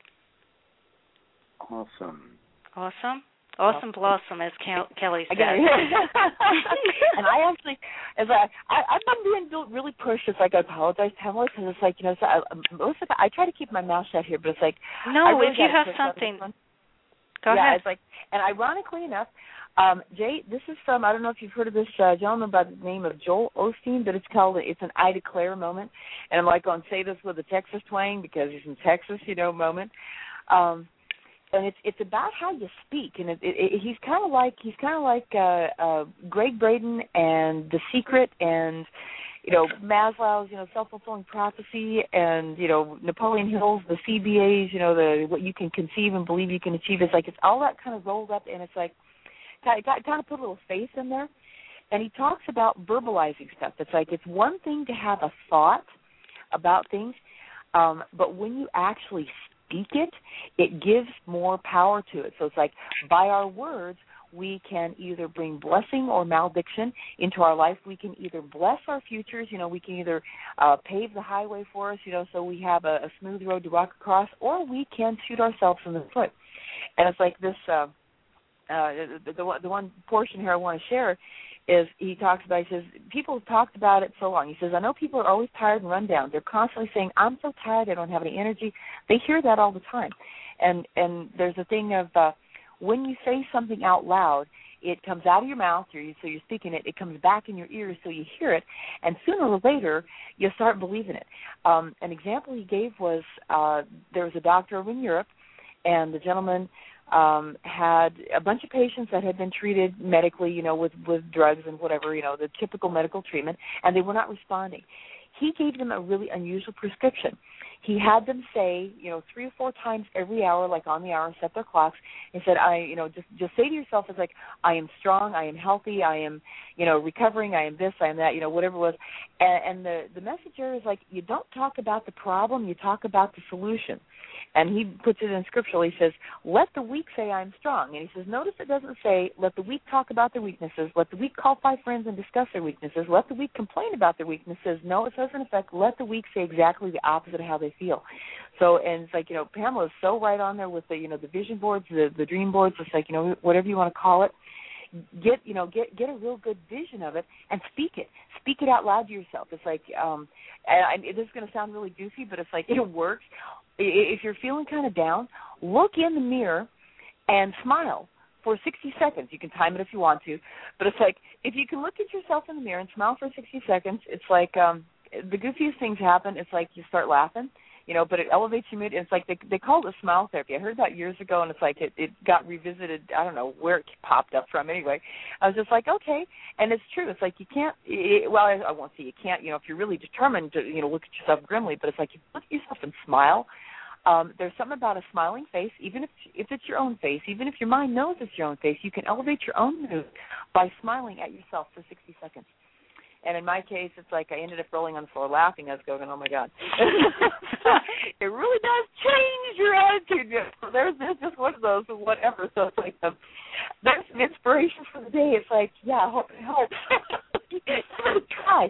Speaker 8: Awesome.
Speaker 4: Awesome? Awesome blossom, as Kelly said.
Speaker 3: And I actually, I'm being really pushed. It's like I apologize, Pamela, because it's like, I try to keep my mouth shut here, but it's like,
Speaker 4: no,
Speaker 3: really
Speaker 4: if you have something, go ahead.
Speaker 3: Yeah, it's like, and ironically enough, Jay, this is from, I don't know if you've heard of this gentleman by the name of Joel Osteen, but it's an I declare moment, and I'm like going to say this with a Texas twang because he's in Texas, moment. And it's about how you speak, and he's kind of like Greg Braden and The Secret, and Maslow's self-fulfilling prophecy, and Napoleon Hill's the CBA's, the what you can conceive and believe you can achieve. It's like it's all that kind of rolled up, and it's like kind of put a little faith in there. And he talks about verbalizing stuff. It's like it's one thing to have a thought about things, but when you actually speak it gives more power to it. So it's like by our words, we can either bring blessing or malediction into our life. We can either bless our futures, we can either pave the highway for us, so we have a smooth road to walk across, or we can shoot ourselves in the foot. And it's like this, the one portion here I want to share is he says, people have talked about it so long. He says, I know people are always tired and run down. They're constantly saying, I'm so tired, I don't have any energy. They hear that all the time. And there's a thing of
Speaker 9: when you say something out loud, it comes out of your mouth, so you're speaking it. It comes back in your ears, so you hear it, and sooner or later, you start believing it. An example he gave was there was a doctor over in Europe, and the gentleman had a bunch of patients that had been treated medically, with drugs and whatever, the typical medical treatment, and they were not responding. He gave them a really unusual prescription. He had them say, 3 or 4 times every hour, like on the hour, set their clocks, and said, just say to yourself, it's like, I am strong, I am healthy, I am, recovering, I am this, I am that, whatever it was. And the message there is like, you don't talk about the problem, you talk about the solution. And he puts it in scriptural. He says, let the weak say I'm strong. And he says, notice it doesn't say, let the weak talk about their weaknesses. Let the weak call 5 friends and discuss their weaknesses. Let the weak complain about their weaknesses. No, it says in effect, let the weak say exactly the opposite of how they feel. So, and it's like, Pamela's so right on there with the, the vision boards, the dream boards. It's like, whatever you want to call it. Get a real good vision of it and speak it. Speak it out loud to yourself. It's like, this is going to sound really goofy, but it's like it works. If you're feeling kind of down, look in the mirror and smile for 60 seconds. You can time it if you want to, but it's like if you can look at yourself in the mirror and smile for 60 seconds, it's like the goofiest things happen. It's like you start laughing. But it elevates your mood. It's like they call it smile therapy. I heard that years ago, and it's like it got revisited. I don't know where it popped up from. Anyway, I was just like, okay. And it's true. It's like you can't, I won't say you can't, if you're really determined to, look at yourself grimly, but it's like you look at yourself and smile. There's something about a smiling face, even if it's your own face, even if your mind knows it's your own face, you can elevate your own mood by smiling at yourself for 60 seconds. And in my case, it's like I ended up rolling on the floor laughing. I was going, oh, my God. It really does change your attitude. There's just one of those, whatever. So it's like there's some inspiration for the day. It's like, yeah, I hope it helps. Try.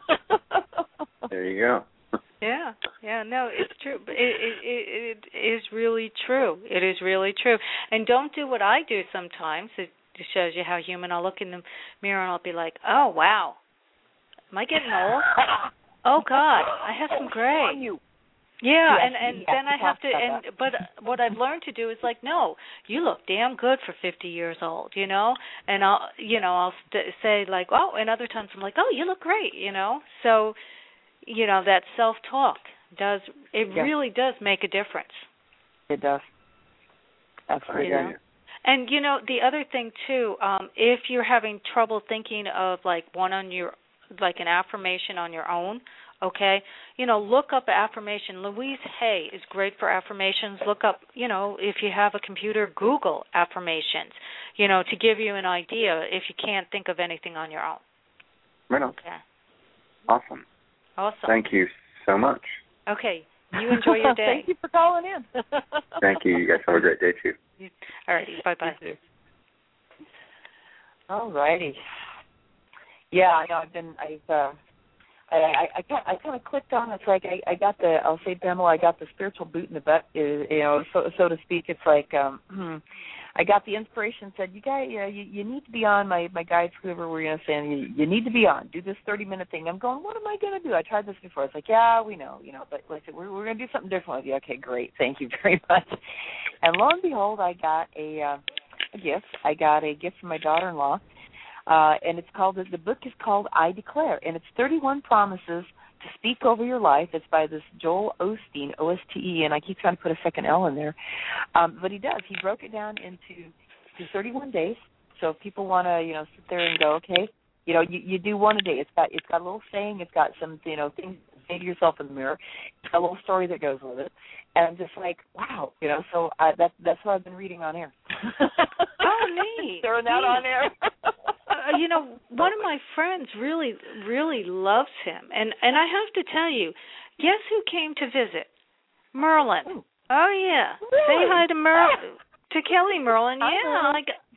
Speaker 8: There you go.
Speaker 4: Yeah, no, it's true. It is really true. It is really true. And don't do what I do sometimes. It shows you how human. I'll look in the mirror and I'll be like, oh, wow. Am I getting old? Oh God, I have some gray. Yeah, yes, and then I have to. But what I've learned to do is like, no, you look damn good for 50 years old, And I'll say like, oh, and other times I'm like, oh, you look great, So, that self-talk really does make a difference.
Speaker 9: It does. Absolutely.
Speaker 4: And the other thing too, if you're having trouble thinking of like an affirmation on your own, okay? Look up affirmation. Louise Hay is great for affirmations. Look up, if you have a computer, Google affirmations, to give you an idea if you can't think of anything on your own.
Speaker 8: Right on.
Speaker 4: Okay.
Speaker 8: Awesome. Thank you so much.
Speaker 4: Okay. You enjoy your day.
Speaker 9: Thank you for calling in.
Speaker 8: Thank you. You guys have a great day, too.
Speaker 4: All righty. Bye-bye.
Speaker 9: All righty. Yeah, I know. I kind of clicked on. It's like I got the. I'll say, Pamela, I got the spiritual boot in the butt. So to speak. It's like I got the inspiration. Said, you guys, you need to be on. My guides, whoever were saying, you need to be on. Do this 30-minute thing. I'm going, what am I going to do? I tried this before. It's like, yeah, we know, but listen, we're going to do something different with you. Okay, great. Thank you very much. And lo and behold, I got a gift. I got a gift from my daughter-in-law. And it's called, the book is called I Declare, and it's 31 Promises to Speak Over Your Life. It's by this Joel Osteen, O-S-T-E, and I keep trying to put a second L in there. But he does. He broke it down into 31 days. So if people want to, sit there and go, okay, you do one a day. It's got a little saying. It's got some, things to say to yourself in the mirror. It's got a little story that goes with it. And I'm just like, wow, so that's what I've been reading on air.
Speaker 4: Oh, neat.
Speaker 9: Throwing that on air.
Speaker 4: One of my friends really, really loves him. And I have to tell you, guess who came to visit? Merlin.
Speaker 9: Ooh.
Speaker 4: Oh, yeah.
Speaker 9: Really?
Speaker 4: Say hi to Merlin. To Kelly Merlin, yeah.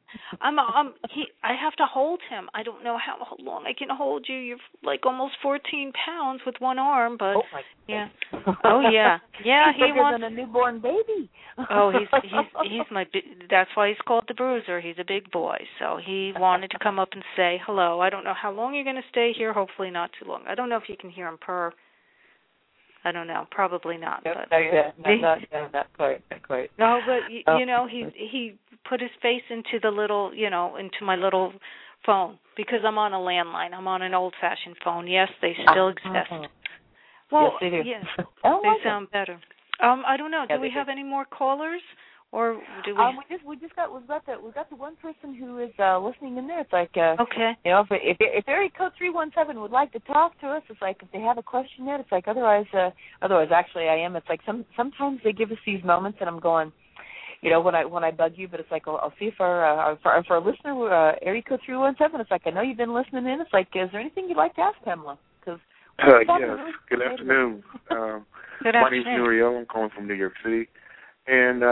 Speaker 4: I have to hold him. I don't know how long I can hold you. You're like almost 14 pounds with one arm, but yeah. Oh yeah, yeah.
Speaker 9: He's bigger than a newborn baby.
Speaker 4: Oh, he's my. That's why he's called the Bruiser. He's a big boy, so he wanted to come up and say hello. I don't know how long you're going to stay here. Hopefully not too long. I don't know if you can hear him purr. I don't know. Probably not.
Speaker 9: Yep,
Speaker 4: but
Speaker 9: not quite.
Speaker 4: No, but you know, he put his face into the little, you know, into my little phone because I'm on a landline. I'm on an old-fashioned phone. Yes, they still exist. Well,
Speaker 9: yes, they do.
Speaker 4: Yes,
Speaker 9: they
Speaker 4: sound better. I don't know. Do we have any more callers, or do we?
Speaker 9: We've got the one person who is listening in there. It's like
Speaker 4: okay.
Speaker 9: You know, if area code 317 would like to talk to us, it's like if they have a question yet, it's like otherwise actually I am. It's like sometimes they give us these moments and I'm going, you know, when I bug you, but it's like I'll see if for our listener area code 317, it's like I know you've been listening in. It's like, is there anything you'd like to ask Pamela? Because
Speaker 10: yes. Good afternoon.
Speaker 4: Good
Speaker 10: my name's Muriel. I'm calling from New York City, and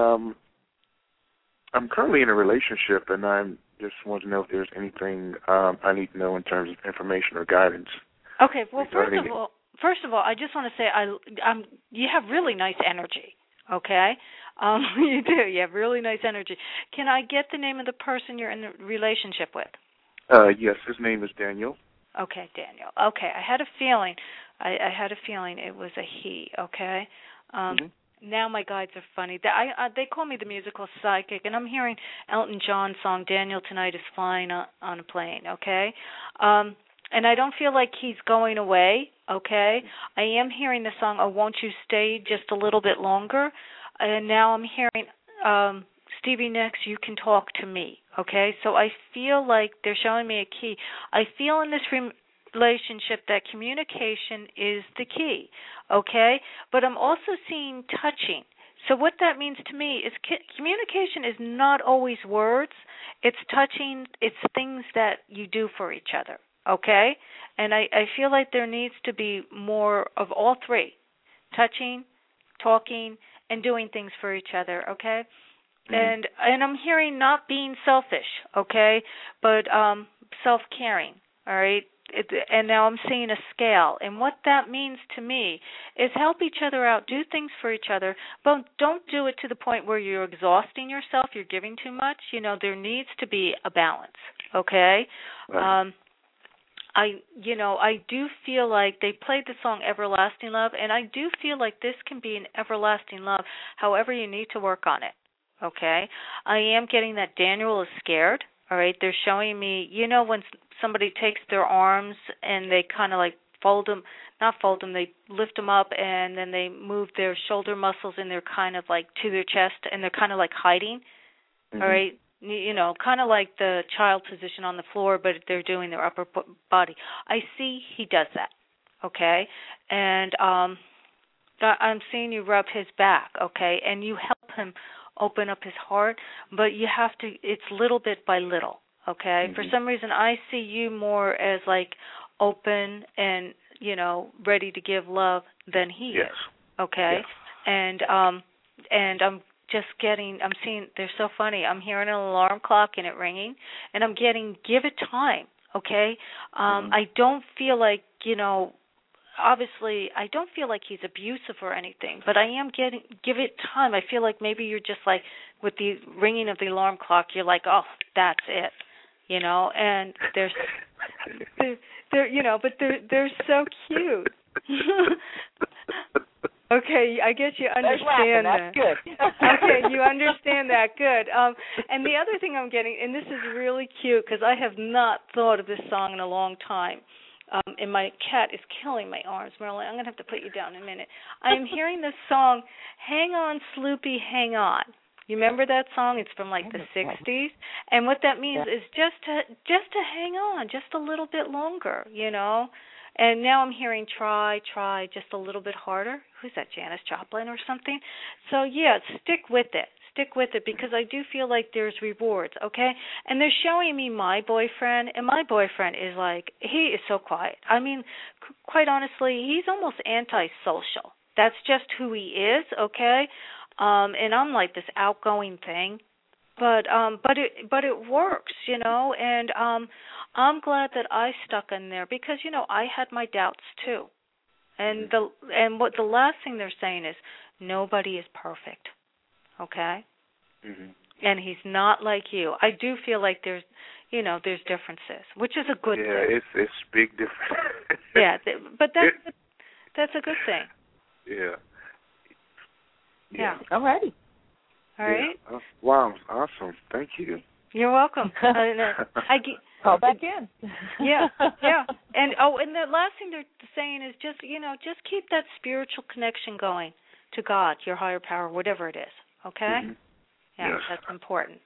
Speaker 10: I'm currently in a relationship, and I just want to know if there's anything I need to know in terms of information or guidance.
Speaker 4: Okay. Well, first of all, I just want to say you have really nice energy. Okay. You do. You have really nice energy. Can I get the name of the person you're in the relationship with?
Speaker 10: Yes, his name is Daniel.
Speaker 4: Okay, Daniel. Okay, I had a feeling. I had a feeling it was a he. Okay. Now my guides are funny. They call me the musical psychic, and I'm hearing Elton John's song "Daniel Tonight Is Flying on a Plane." Okay. And I don't feel like he's going away. Okay. I am hearing the song "Oh, Won't You Stay Just a Little Bit Longer," and now I'm hearing Stevie Nicks, "You Can Talk to Me." Okay, so I feel like they're showing me a key. I feel in this relationship that communication is the key, okay? But I'm also seeing touching. So what that means to me is communication is not always words. It's touching. It's things that you do for each other, okay? And I feel like there needs to be more of all three, touching, talking, and doing things for each other, okay? And I'm hearing not being selfish, okay, but self-caring, all right? And now I'm seeing a scale. And what that means to me is help each other out, do things for each other, but don't do it to the point where you're exhausting yourself, you're giving too much. You know, there needs to be a balance, okay?
Speaker 10: Right.
Speaker 4: I do feel like they played the song Everlasting Love, and I do feel like this can be an everlasting love. However, you need to work on it. Okay, I am getting that Daniel is scared. All right, they're showing me, you know, when somebody takes their arms and they kind of like they lift them up and then they move their shoulder muscles and they're kind of like to their chest and they're kind of like hiding. All right, you know, kind of like the child position on the floor, but they're doing their upper body. I see he does that. Okay, and I'm seeing you rub his back. Okay, and you help him open up his heart, but you have to, it's little bit by little, okay? For some reason, I see you more as like open and, you know, ready to give love than he is, okay?
Speaker 10: Yes.
Speaker 4: And I'm seeing, they're so funny. I'm hearing an alarm clock and it ringing, and I'm getting, give it time, okay? I don't feel like, you know, obviously, I don't feel like he's abusive or anything, but I am give it time. I feel like maybe you're just like, with the ringing of the alarm clock, you're like, oh, that's it, you know, and they're you know, but they're so cute. Okay, I guess you understand that.
Speaker 9: That's good.
Speaker 4: Okay, you understand that. Good. And the other thing I'm getting, and this is really cute because I have not thought of this song in a long time. And my cat is killing my arms, Marilyn. I'm going to have to put you down in a minute. I am hearing this song, Hang On, Sloopy, Hang On. You remember that song? It's from like the 60s. And what that means is just to hang on just a little bit longer, you know. And now I'm hearing try just a little bit harder. Who's that, Janis Joplin or something? So, yeah, stick with it. Stick with it because I do feel like there's rewards, okay? And they're showing me my boyfriend, and my boyfriend is like, he is so quiet. I mean, quite honestly, he's almost antisocial. That's just who he is, okay? And I'm like this outgoing thing, but it works, you know. And I'm glad that I stuck in there because, you know, I had my doubts too. And what the last thing they're saying is nobody is perfect. Okay? And he's not like you. I do feel like there's differences, which is a good thing.
Speaker 10: Yeah, it's big difference.
Speaker 4: Yeah, but that's a good thing.
Speaker 9: Yeah. All righty.
Speaker 4: All right.
Speaker 10: Wow, awesome. Thank you.
Speaker 4: You're welcome.
Speaker 9: Call back in.
Speaker 4: Yeah. And the last thing they're saying is just keep that spiritual connection going to God, your higher power, whatever it is. Okay?
Speaker 10: Mm-hmm.
Speaker 4: Yeah,
Speaker 10: yes.
Speaker 4: That's important.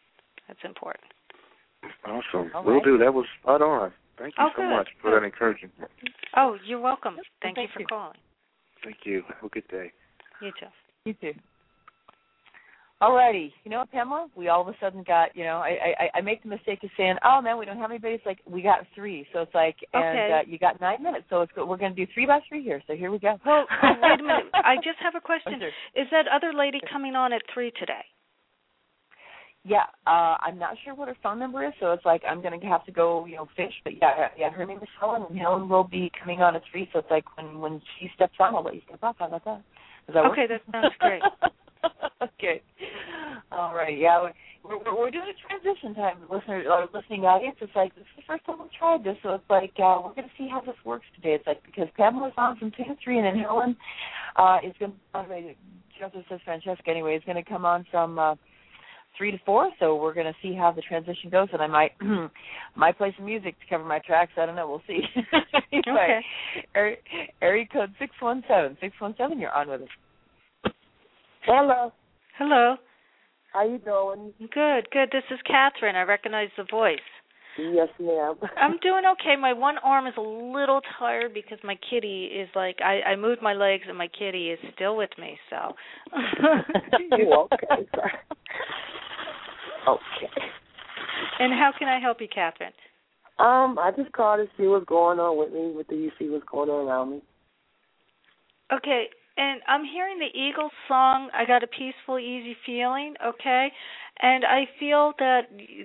Speaker 10: Awesome.
Speaker 9: All
Speaker 10: Will
Speaker 9: right.
Speaker 10: do. That was spot on. Thank you so
Speaker 4: good.
Speaker 10: much for that encouragement.
Speaker 4: Oh, you're welcome. Thank you
Speaker 9: Thank
Speaker 4: for
Speaker 9: you.
Speaker 4: calling.
Speaker 10: Thank you. Have a good day.
Speaker 4: You too.
Speaker 9: You too. Alrighty. You know what, Pamela? We all of a sudden got, I make the mistake of saying, oh, man, we don't have anybody. It's like we got 3. So it's like, and you got 9 minutes. So we're going to do 3 by 3 here. So here we go.
Speaker 4: Well, wait a minute. I just have a question.
Speaker 9: Sure.
Speaker 4: Is that other lady coming on at 3 today?
Speaker 9: Yeah, I'm not sure what her phone number is, so it's like I'm going to have to go, fish. But yeah, her name is Helen, and Helen will be coming on at 3. So it's like when she steps on, I'll let you step off. How about that? Does that work?
Speaker 4: Okay, that sounds great.
Speaker 9: Okay. All right. Yeah, we're doing a transition time, listening audience. It's like this is the first time we've tried this, so it's like we're going to see how this works today. It's like because Pamela's on from 2 to 3, and then Helen is going to. Joseph says Francesca anyway is going to come on from 3 to 4. So we're going to see how the transition goes, and I might play some music to cover my tracks. I don't know. We'll see. Anyway,
Speaker 4: okay.
Speaker 9: Area code 617. 617. You're on with us.
Speaker 11: Hello.
Speaker 4: Hello.
Speaker 11: How you doing?
Speaker 4: Good. This is Catherine. I recognize the voice.
Speaker 11: Yes, ma'am.
Speaker 4: I'm doing okay. My one arm is a little tired because my kitty is like, I moved my legs and my kitty is still with me, so.
Speaker 11: You okay? Okay.
Speaker 4: And how can I help you, Catherine?
Speaker 11: I just called to see what's going on with me, what do you see what's going on around me?
Speaker 4: Okay. And I'm hearing the Eagles song, I Got a Peaceful, Easy Feeling, okay? And I feel that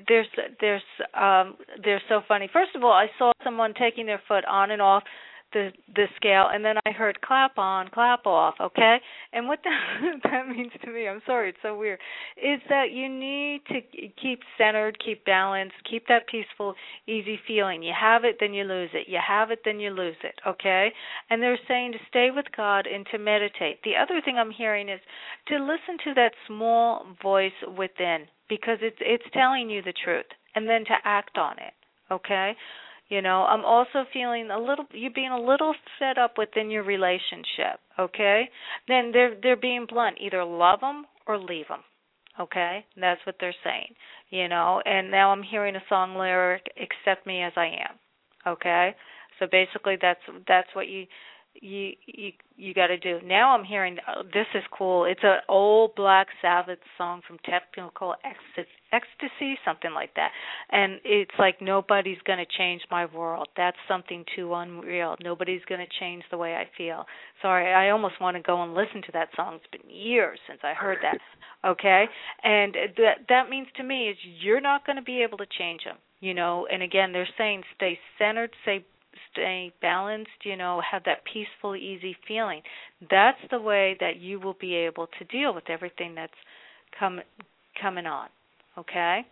Speaker 4: they're so funny. First of all, I saw someone taking their foot on and off the scale, and then I heard clap on, clap off, okay? And what that means to me, I'm sorry, it's so weird, is that you need to keep centered, keep balanced, keep that peaceful, easy feeling. You have it, then you lose it. You have it, then you lose it, okay? And they're saying to stay with God and to meditate. The other thing I'm hearing is to listen to that small voice within, because it's telling you the truth, and then to act on it, okay? I'm also feeling you being a little fed up within your relationship, okay? Then they're being blunt. Either love them or leave them, okay? And that's what they're saying, And now I'm hearing a song lyric, accept me as I am, okay? So basically that's what you got to do. Now I'm hearing, this is cool. It's an old Black Sabbath song from Technical Ecstasy, something like that. And it's like, nobody's going to change my world. That's something too unreal. Nobody's going to change the way I feel. Sorry, I almost want to go and listen to that song. It's been years since I heard that, okay? And that means to me is you're not going to be able to change them, And again, they're saying stay centered, stay balanced, have that peaceful, easy feeling. That's the way that you will be able to deal with everything that's coming on. Okay?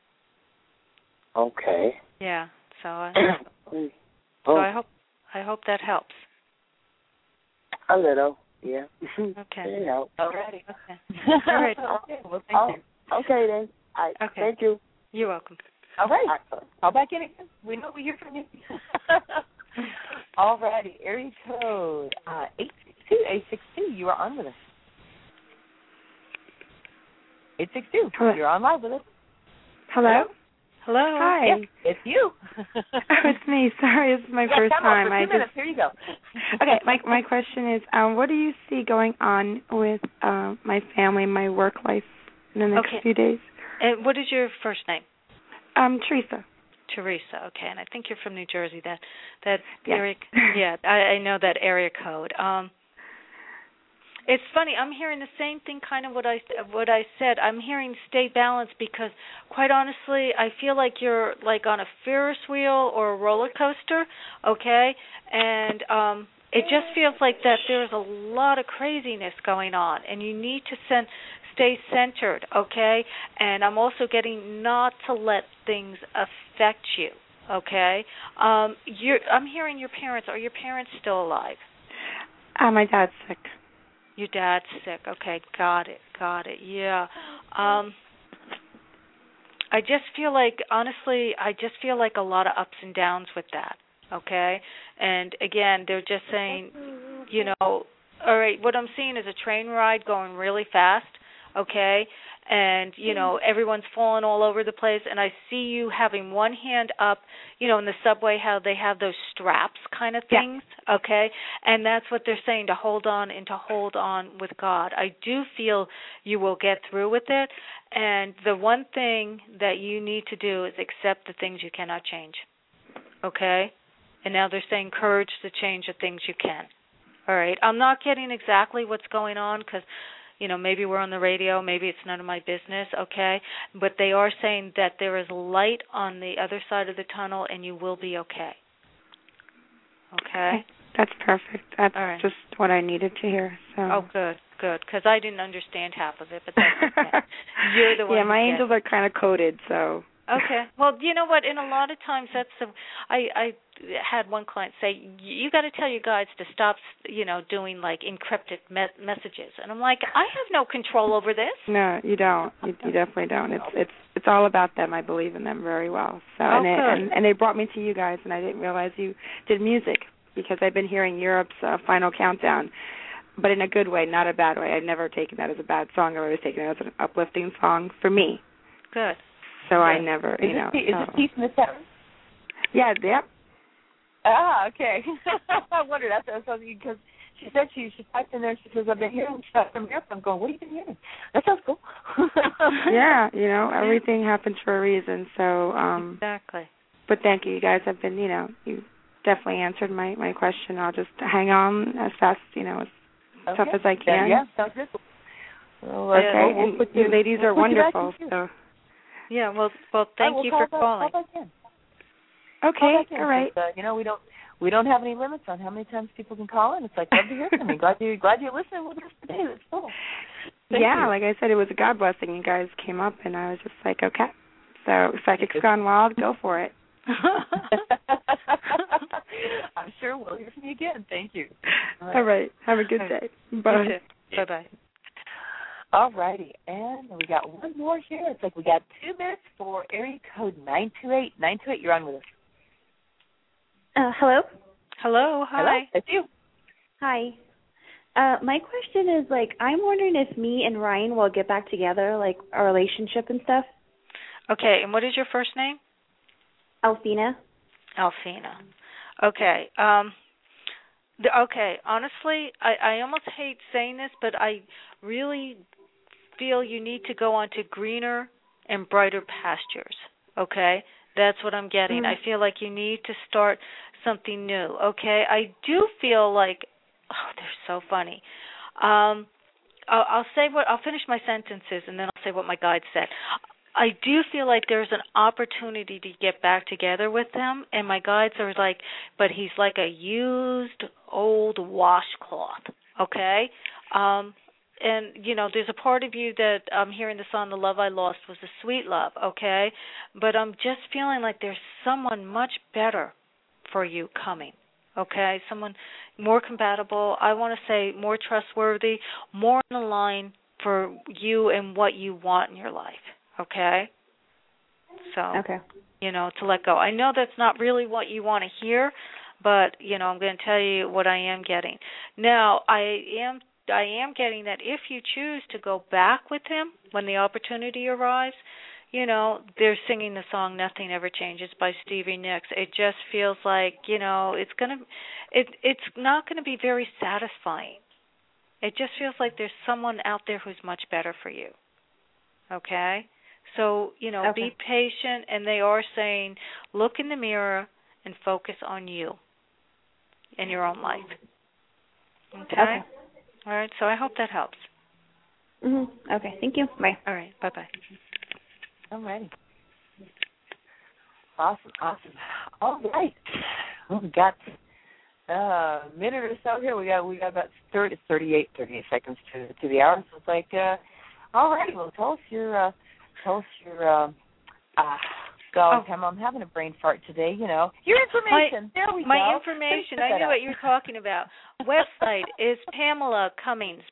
Speaker 11: Okay.
Speaker 4: Yeah. So I hope that helps.
Speaker 11: A little, yeah.
Speaker 4: Okay.
Speaker 11: It helps.
Speaker 9: Alrighty.
Speaker 4: Okay. All right.
Speaker 9: Okay. Well, thank you.
Speaker 11: Okay then.
Speaker 4: Okay.
Speaker 11: Thank you.
Speaker 4: You're welcome.
Speaker 9: All right. Call back in again. We know we hear from you. All righty. Area code 862. You are on with us. 862.
Speaker 12: Hello.
Speaker 9: You're on live with us.
Speaker 12: Hello.
Speaker 4: Hello.
Speaker 12: Hi.
Speaker 9: Yes, it's you.
Speaker 12: It's me. Sorry, this is my first time.
Speaker 9: For 2 minutes. Here you go.
Speaker 12: Okay. My question is, what do you see going on with my family, my work life in the next few days?
Speaker 4: And what is your first name?
Speaker 12: Teresa.
Speaker 4: Teresa. Okay, and I think you're from New Jersey. That
Speaker 12: yes.
Speaker 4: area. Yeah, I know that area code. It's funny. I'm hearing the same thing, kind of what I said. I'm hearing stay balanced because, quite honestly, I feel like you're like on a Ferris wheel or a roller coaster. Okay, and it just feels like that there's a lot of craziness going on, and you need to stay centered. Okay, and I'm also getting not to let things affect you. Okay, I'm hearing your parents. Are your parents still alive?
Speaker 12: My dad's sick.
Speaker 4: Your dad's sick. Okay, got it. Yeah. I just feel like, honestly, a lot of ups and downs with that, okay? And, again, they're just saying, all right, what I'm seeing is a train ride going really fast, okay? And, everyone's falling all over the place, and I see you having one hand up, in the subway, how they have those straps kind of things, okay? And that's what they're saying, to hold on and to hold on with God. I do feel you will get through with it, and the one thing that you need to do is accept the things you cannot change, okay? And now they're saying courage to change the things you can. All right, I'm not getting exactly what's going on because, maybe we're on the radio, maybe it's none of my business, okay? But they are saying that there is light on the other side of the tunnel and you will be okay. Okay?
Speaker 12: That's perfect. That's
Speaker 4: all right.
Speaker 12: Just what I needed to hear. So.
Speaker 4: Oh, good, because I didn't understand half of it, but that's okay. You're the one.
Speaker 12: Yeah, my angels are kind of coded, so.
Speaker 4: Okay. Well, you know what? And a lot of times I had one client say, you got to tell your guides to stop, doing like encrypted messages. And I'm like, I have no control over this.
Speaker 12: No, you don't. You definitely don't. It's all about them. I believe in them very well. So
Speaker 4: good.
Speaker 12: And they brought me to you guys, and I didn't realize you did music because I've been hearing Europe's Final Countdown, but in a good way, not a bad way. I've never taken that as a bad song. I've always taken it as an uplifting song for me.
Speaker 4: Good.
Speaker 12: So I never,
Speaker 9: Is this Keith Smith?
Speaker 12: Yeah, yep.
Speaker 9: Ah, okay. I wondered. That's what I was talking because she said she typed in there. She says I've been hearing stuff from Europe. I'm going, what have you been hearing? That sounds cool.
Speaker 12: Yeah, everything happens for a reason. So
Speaker 4: exactly.
Speaker 12: But thank you. You guys have been, you definitely answered my question. I'll just hang on as fast, as tough as I can.
Speaker 9: Yeah, sounds good. Well,
Speaker 12: okay, and you ladies are wonderful. So.
Speaker 4: Yeah, well, thank you for calling.
Speaker 12: Okay, all right.
Speaker 9: We don't have any limits on how many times people can call in. It's like, love to hear from you. Glad you're listening with us today. That's cool. Thank you.
Speaker 12: Like I said, it was a God blessing. You guys came up, and I was just like, okay. So Psychic's Gone Wild, go for it.
Speaker 9: I'm sure we'll hear from you again. Thank you.
Speaker 12: All right. Have a good day. Bye.
Speaker 4: Bye-bye.
Speaker 9: All righty, and we got one more here. It's like we got 2 minutes for area code 928. 928, you're on with us.
Speaker 13: Hello?
Speaker 4: Hello, hi.
Speaker 9: Hello, it's you.
Speaker 13: Hi. My question is, I'm wondering if me and Ryan will get back together, our relationship and stuff.
Speaker 4: Okay, and what is your first name?
Speaker 13: Alfina.
Speaker 4: Okay. Okay, honestly, I almost hate saying this, but I really feel you need to go on to greener and brighter pastures, okay? That's what I'm getting. I feel like you need to start something new, okay? I do feel like, they're so funny. I'll finish my sentences and then I'll say what my guide said. I do feel like there's an opportunity to get back together with them, and my guides are like, but he's like a used old washcloth, okay? And, there's a part of you that I'm hearing the song, The Love I Lost was the sweet love, okay? But I'm just feeling like there's someone much better for you coming, okay? Someone more compatible, I want to say more trustworthy, more in line for you and what you want in your life, okay? So, to let go. I know that's not really what you want to hear, but, I'm going to tell you what I am getting. Now, I am getting that if you choose to go back with him when the opportunity arrives, they're singing the song "Nothing Ever Changes" by Stevie Nicks. It just feels like, it's not gonna be very satisfying. It just feels like there's someone out there who's much better for you. Okay? So, be patient, and they are saying, look in the mirror and focus on you and your own life. Okay? All right, so I hope that helps.
Speaker 13: Okay, thank you. Bye.
Speaker 4: All right, bye-bye.
Speaker 9: All righty. Awesome. All right. Well, we got a minute or so here. We got about 38 seconds to the hour. So it's like, all righty. Well, tell us your So, Pamela, I'm having a brain fart today, you know. Your information. There we go.
Speaker 4: My information. I knew what you were talking about. Website is Pamela Cummings,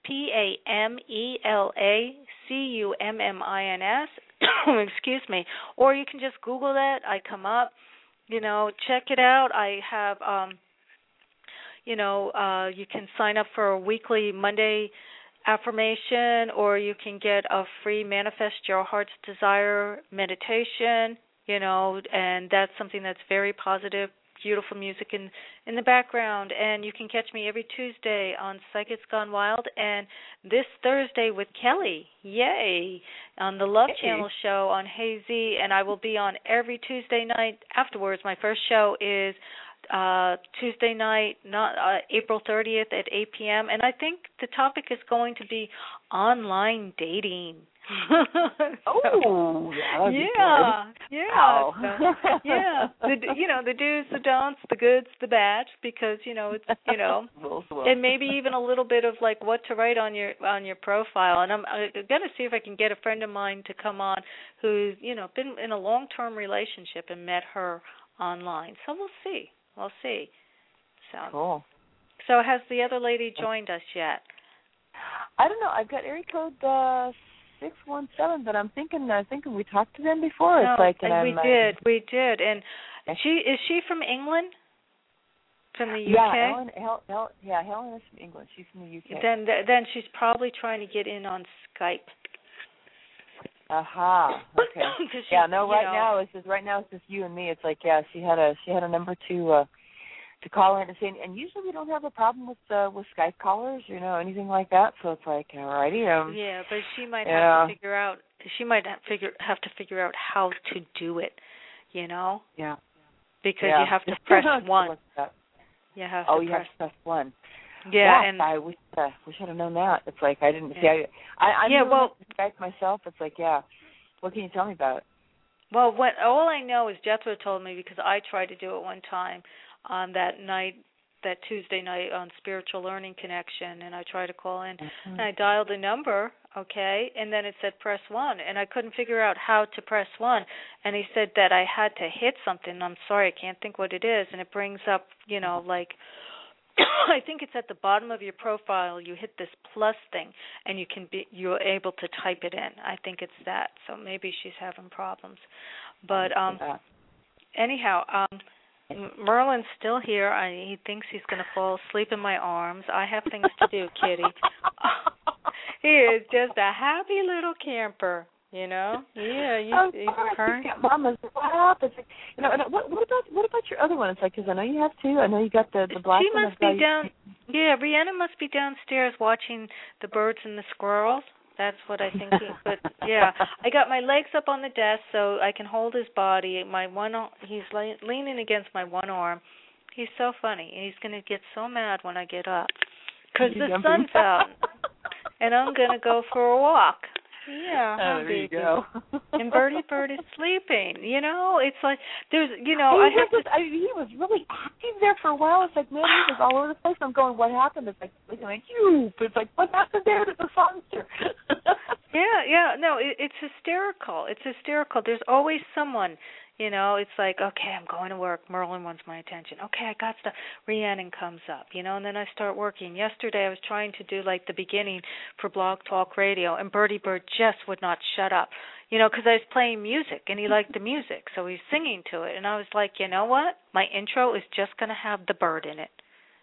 Speaker 4: PamelaCummins. Excuse me. Or you can just Google that. I come up. You know, check it out. I have, you can sign up for a weekly Monday affirmation, or you can get a free Manifest Your Heart's Desire meditation, you know, and that's something that's very positive, beautiful music in the background. And you can catch me every Tuesday on Psychics Gone Wild, and this Thursday with Kelly, yay, on the Love Channel show on Hey Z, and I will be on every Tuesday night afterwards. My first show is Tuesday night, April 30th at 8 p.m., and I think the topic is going to be online dating.
Speaker 9: Oh,
Speaker 4: yeah. So, yeah. The do's, the don'ts, the goods, the bads, because it's and maybe even a little bit of like what to write on your profile. And I'm gonna see if I can get a friend of mine to come on who's been in a long-term relationship and met her online. So we'll see. So
Speaker 9: cool.
Speaker 4: So has the other lady joined us yet?
Speaker 9: I don't know. I've got area code 617, but I'm thinking we talked to them before.
Speaker 4: No,
Speaker 9: it's like
Speaker 4: we did. And is she from England? From the UK?
Speaker 9: Yeah, Helen is from England. She's from the UK.
Speaker 4: Then she's probably trying to get in on Skype.
Speaker 9: Aha. Okay. Now it's just you and me. It's like she had a number to call in and say, and usually we don't have a problem with Skype callers, anything like that. So it's like, alrighty.
Speaker 4: Yeah, but she might have to figure out. She might have to figure out how to do it.
Speaker 9: Yeah.
Speaker 4: Because you have to press one. You have to press
Speaker 9: one.
Speaker 4: Yeah, and
Speaker 9: I wish we should have known that. It's like I didn't see. I'm doing Skype myself. It's like, what can you tell me about it?
Speaker 4: Well, all I know is Jethro told me, because I tried to do it one time on that Tuesday night on Spiritual Learning Connection, and I tried to call in, and I dialed a number, okay, and then it said press 1, and I couldn't figure out how to press 1, and he said that I had to hit something. I'm sorry, I can't think what it is, and it brings up, like, I think it's at the bottom of your profile. You hit this plus thing, and you're able to type it in. I think it's that. So maybe she's having problems. But anyhow, Merlin's still here. He thinks he's going to fall asleep in my arms. I have things to do, Kitty. He is just a happy little camper. Yeah, he's purring.
Speaker 9: Mama's laugh. It's like, and what about your other one? It's like, because I know you have two. I know you got the black
Speaker 4: she
Speaker 9: one.
Speaker 4: She must be down. Yeah, Rhiannon must be downstairs watching the birds and the squirrels. That's what I think. But yeah, I got my legs up on the desk so I can hold his body. He's leaning against my one arm. He's so funny. He's going to get so mad when I get up because the sun's out, and I'm going to go for a walk. Yeah,
Speaker 9: there you go.
Speaker 4: And Birdie Bird is sleeping. It's like there's,
Speaker 9: he was really active there for a while. It's like, man, he was all over the place. I'm going, what happened? It's like, it's like, what happened there to the songster?
Speaker 4: Yeah. No, it's hysterical. It's hysterical. There's always someone. It's like, okay, I'm going to work. Merlin wants my attention. Okay, I got stuff. Rhiannon comes up, and then I start working. Yesterday I was trying to do, like, the beginning for Blog Talk Radio, and Birdie Bird just would not shut up, because I was playing music, and he liked the music, so he was singing to it. And I was like, you know what? My intro is just going to have the bird in it,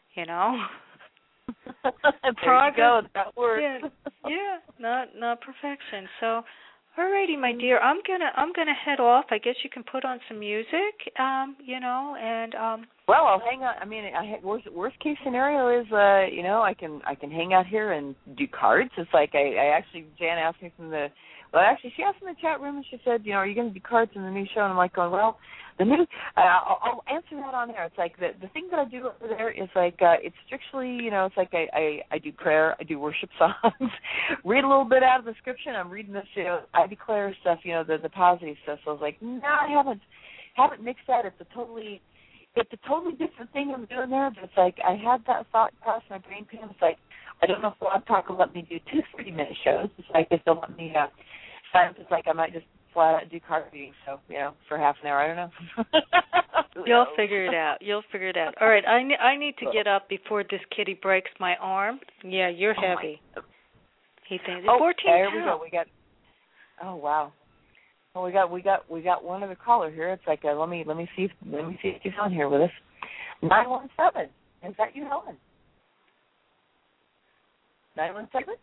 Speaker 9: There you go. That works.
Speaker 4: Yeah, not perfection. So, alrighty, my dear, I'm gonna head off. I guess you can put on some music, and
Speaker 9: Well, I'll hang out. I mean, worst case scenario is, I can hang out here and do cards. It's like Jan asked me she asked in the chat room, and she said, are you going to do cards in the new show? And I'm like, going, well, the new, I'll answer that on there. It's like the thing that I do over there is like it's strictly, it's like I do prayer, I do worship songs, read a little bit out of the scripture. I'm reading this, I declare stuff, the positive stuff. So I was like, no, I haven't mixed that. It's a totally different thing I'm doing there. But it's like I had that thought cross my brain, Pam. It's like I don't know if Blog Talk will let me do 2 30-minute shows. It's like if they'll let me. It's like I might just
Speaker 3: flat out do card reading. So for half an hour, I don't know.
Speaker 4: You'll figure it out. All right, I need to get up before this kitty breaks my arm. Yeah, you're heavy. He thinks 14
Speaker 3: there
Speaker 4: pounds.
Speaker 3: we go. We got. Oh wow. Well, we got one other caller here. It's like let me see if he's on here with us. 917. Is that you, Helen? 917.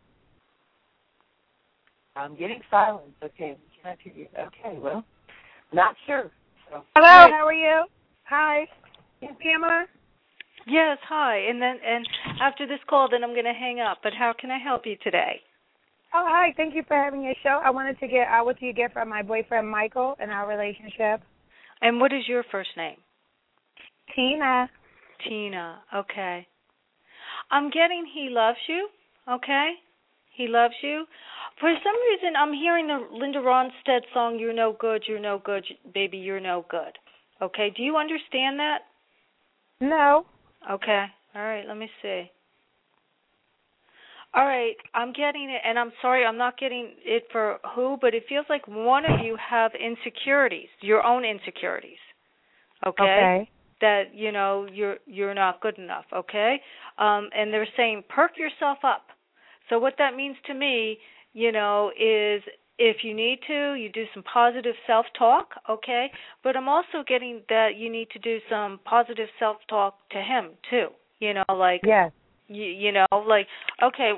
Speaker 3: I'm getting silence. Okay, we cannot hear you. Okay, well, not sure. So.
Speaker 14: Hello, how are you? Hi, Pamela.
Speaker 4: Yes, hi. And after this call, then I'm going to hang up. But how can I help you today?
Speaker 14: Oh, hi. Thank you for having your show. I wanted to get what do you get from my boyfriend Michael in our relationship.
Speaker 4: And what is your first name?
Speaker 14: Tina.
Speaker 4: Tina. Okay. I'm getting he loves you. Okay. He loves you. For some reason, I'm hearing the Linda Ronstadt song, You're No Good, Baby, You're No Good. Okay, do you understand that?
Speaker 14: No.
Speaker 4: Okay, all right, let me see. All right, I'm getting it, and I'm sorry, I'm not getting it for who, but it feels like one of you have insecurities, your own insecurities. Okay? That, you're not good enough, okay? And they're saying, perk yourself up. So what that means to me, is if you need to, you do some positive self-talk, okay? But I'm also getting that you need to do some positive self-talk to him, too.
Speaker 14: Yes.
Speaker 4: Okay,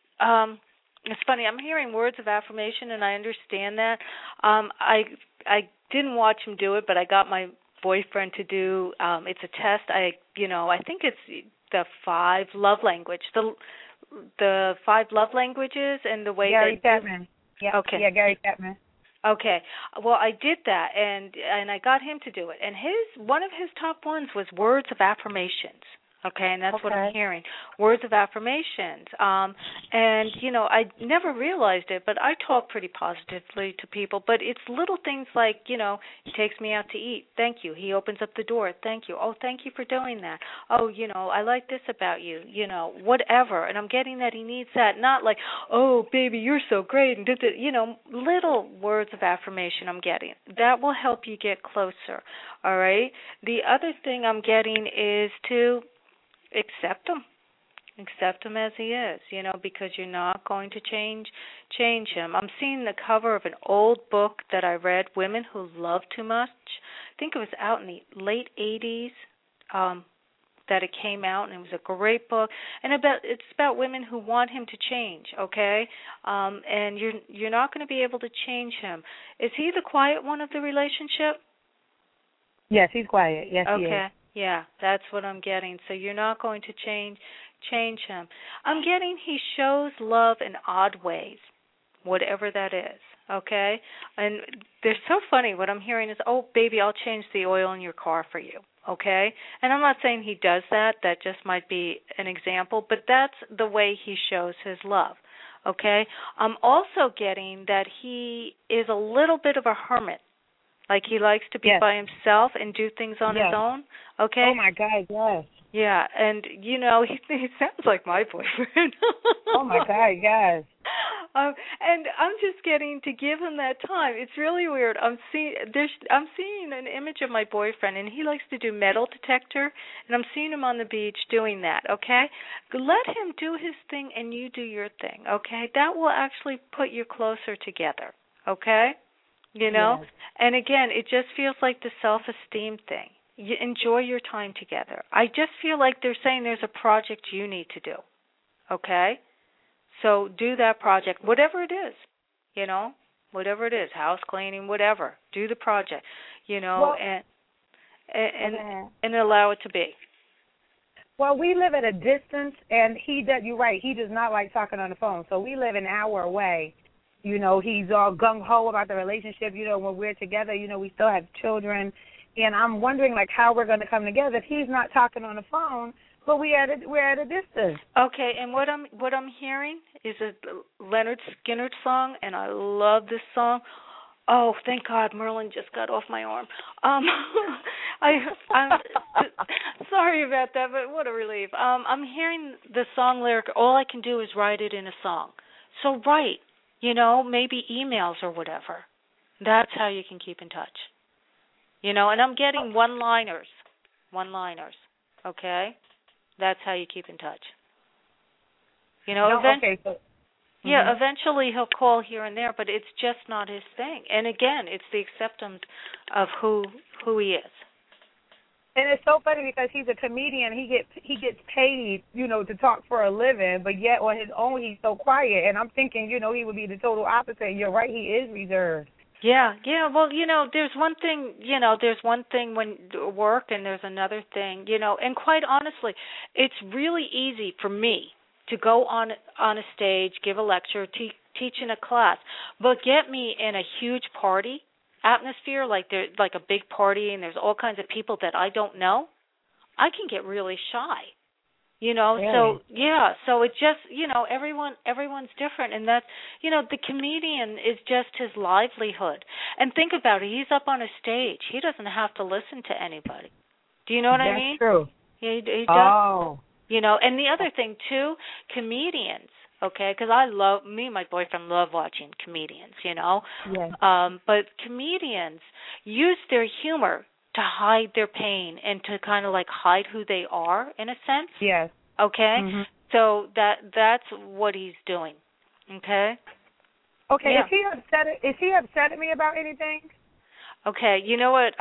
Speaker 4: it's funny, I'm hearing words of affirmation, and I understand that. I didn't watch him do it, but I got my boyfriend to do, it's a test. I think it's the 5 love language, the 5 love languages and the way
Speaker 14: Gary Chapman. Yeah.
Speaker 4: Okay.
Speaker 14: Yeah, Gary Chapman.
Speaker 4: Okay. Well, I did that, and I got him to do it. And one of his top ones was words of affirmations. Okay, and that's what I'm hearing. Words of affirmations. I never realized it, but I talk pretty positively to people. But it's little things like, he takes me out to eat. Thank you. He opens up the door. Thank you. Oh, thank you for doing that. Oh, I like this about you. Whatever. And I'm getting that he needs that. Not like, oh, baby, you're so great. And little words of affirmation I'm getting. That will help you get closer. All right? The other thing I'm getting is to accept him as he is, because you're not going to change him. I'm seeing the cover of an old book that I read, Women Who Love Too Much. I think it was out in the late 80s that it came out, and it was a great book. And it's about women who want him to change, okay? And you're not going to be able to change him. Is he the quiet one of the relationship?
Speaker 14: Yes, he's quiet. Yes, he is.
Speaker 4: Okay. Yeah, that's what I'm getting. So you're not going to change him. I'm getting he shows love in odd ways, whatever that is, okay? And they're so funny. What I'm hearing is, oh, baby, I'll change the oil in your car for you, okay? And I'm not saying he does that. That just might be an example, but that's the way he shows his love, okay? I'm also getting that he is a little bit of a hermit. Like he likes to be by himself and do things on his own, okay?
Speaker 14: Oh, my God, yes.
Speaker 4: Yeah, and, he sounds like my boyfriend.
Speaker 14: Oh, my God, yes.
Speaker 4: And I'm just getting to give him that time. It's really weird. I'm seeing an image of my boyfriend, and he likes to do metal detector, and I'm seeing him on the beach doing that, okay? Let him do his thing, and you do your thing, okay? That will actually put you closer together, okay? Yes. And again, it just feels like the self-esteem thing. You enjoy your time together. I just feel like they're saying there's a project you need to do, okay? So do that project, whatever it is, whatever it is, house cleaning, whatever. Do the project, and allow it to be.
Speaker 14: Well, we live at a distance, and you're right, he does not like talking on the phone. So we live an hour away. He's all gung-ho about the relationship. When we're together, we still have children. And I'm wondering, how we're going to come together if he's not talking on the phone, but we're at a distance.
Speaker 4: Okay, and what I'm hearing is a Leonard Skinner song, and I love this song. Oh, thank God, Merlin just got off my arm. I'm sorry about that, but what a relief. I'm hearing the song lyric. All I can do is write it in a song. So write. Maybe emails or whatever, That's how you can keep in touch. And I'm getting one-liners, okay? That's how you keep in touch. Eventually he'll call here and there, but it's just not his thing. And again, it's the acceptance of who he is.
Speaker 14: And it's so funny because he's a comedian. He gets paid, to talk for a living, but yet on his own he's so quiet. And I'm thinking, he would be the total opposite. You're right, he is reserved.
Speaker 4: Yeah. Well, there's one thing, when work, and there's another thing, and quite honestly, it's really easy for me to go on a stage, give a lecture, teach in a class, but get me in a huge party atmosphere, like a big party, and there's all kinds of people that I don't know, I can get really shy. Really? So it just, everyone's different, and that's, the comedian is just his livelihood. And think about it, he's up on a stage. He doesn't have to listen to anybody. Do you know what I mean?
Speaker 14: That's true.
Speaker 4: He does. Oh. And the other thing, too, comedians, okay, because me and my boyfriend love watching comedians,
Speaker 14: Yes.
Speaker 4: But comedians use their humor to hide their pain and to kind of like hide who they are, in a sense.
Speaker 14: Yes.
Speaker 4: Okay?
Speaker 14: Mm-hmm.
Speaker 4: So that's what he's doing. Okay?
Speaker 14: Okay,
Speaker 4: yeah.
Speaker 14: Is he upset at me about anything?
Speaker 4: Okay, you know what?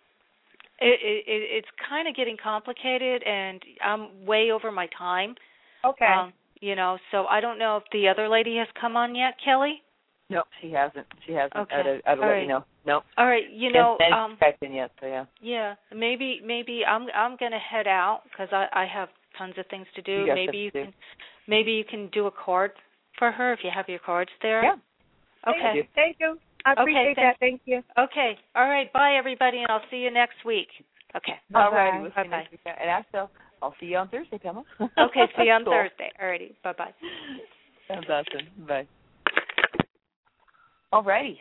Speaker 4: It's kind of getting complicated, and I'm way over my time.
Speaker 14: Okay.
Speaker 4: So I don't know if the other lady has come on yet, Kelly?
Speaker 9: No, she hasn't.
Speaker 4: Okay.
Speaker 9: I'd let you know. Nope.
Speaker 4: All right.
Speaker 9: Hasn't expecting yet, so yeah.
Speaker 4: Yeah. Maybe I'm going to head out because I have tons of things to do. Maybe you can do a card for her if you have your cards there.
Speaker 9: Yeah.
Speaker 4: Okay.
Speaker 14: Thank you. I appreciate that. Thank you.
Speaker 4: Okay. All right. Bye, everybody, and I'll see you next week. Okay.
Speaker 9: All right. We'll see
Speaker 4: Bye-bye.
Speaker 9: You next week. And actually, I'll see you on Thursday, Pamela.
Speaker 4: Okay. See you on
Speaker 9: cool.
Speaker 4: Thursday. All righty. Bye-bye.
Speaker 9: Sounds awesome. Bye. All righty.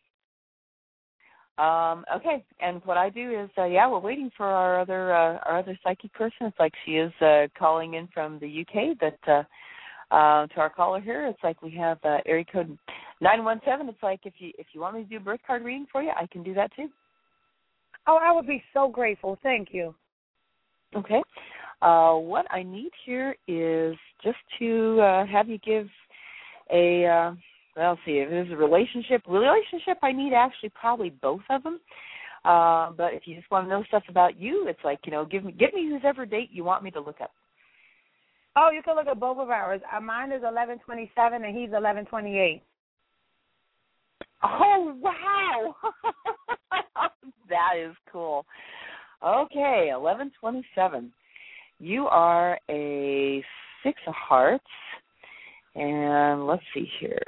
Speaker 9: Okay. And what I do is, we're waiting for our other psychic person. It's like she is calling in from the UK, but to our caller here, it's like we have area code 917. It's like if you want me to do a birth card reading for you, I can do that too.
Speaker 14: Oh, I would be so grateful. Thank you.
Speaker 9: Okay. What I need here is just to have you give a, let's see, if there's a relationship, I need actually probably both of them. But if you just want to know stuff about you, it's like, give me whoever date you want me to look up.
Speaker 14: Oh, you can look at both of ours. Mine is 11/27 and he's 11/28.
Speaker 9: Oh, wow. That is cool. Okay, 11/27. You are a 6 of Hearts. And let's see here.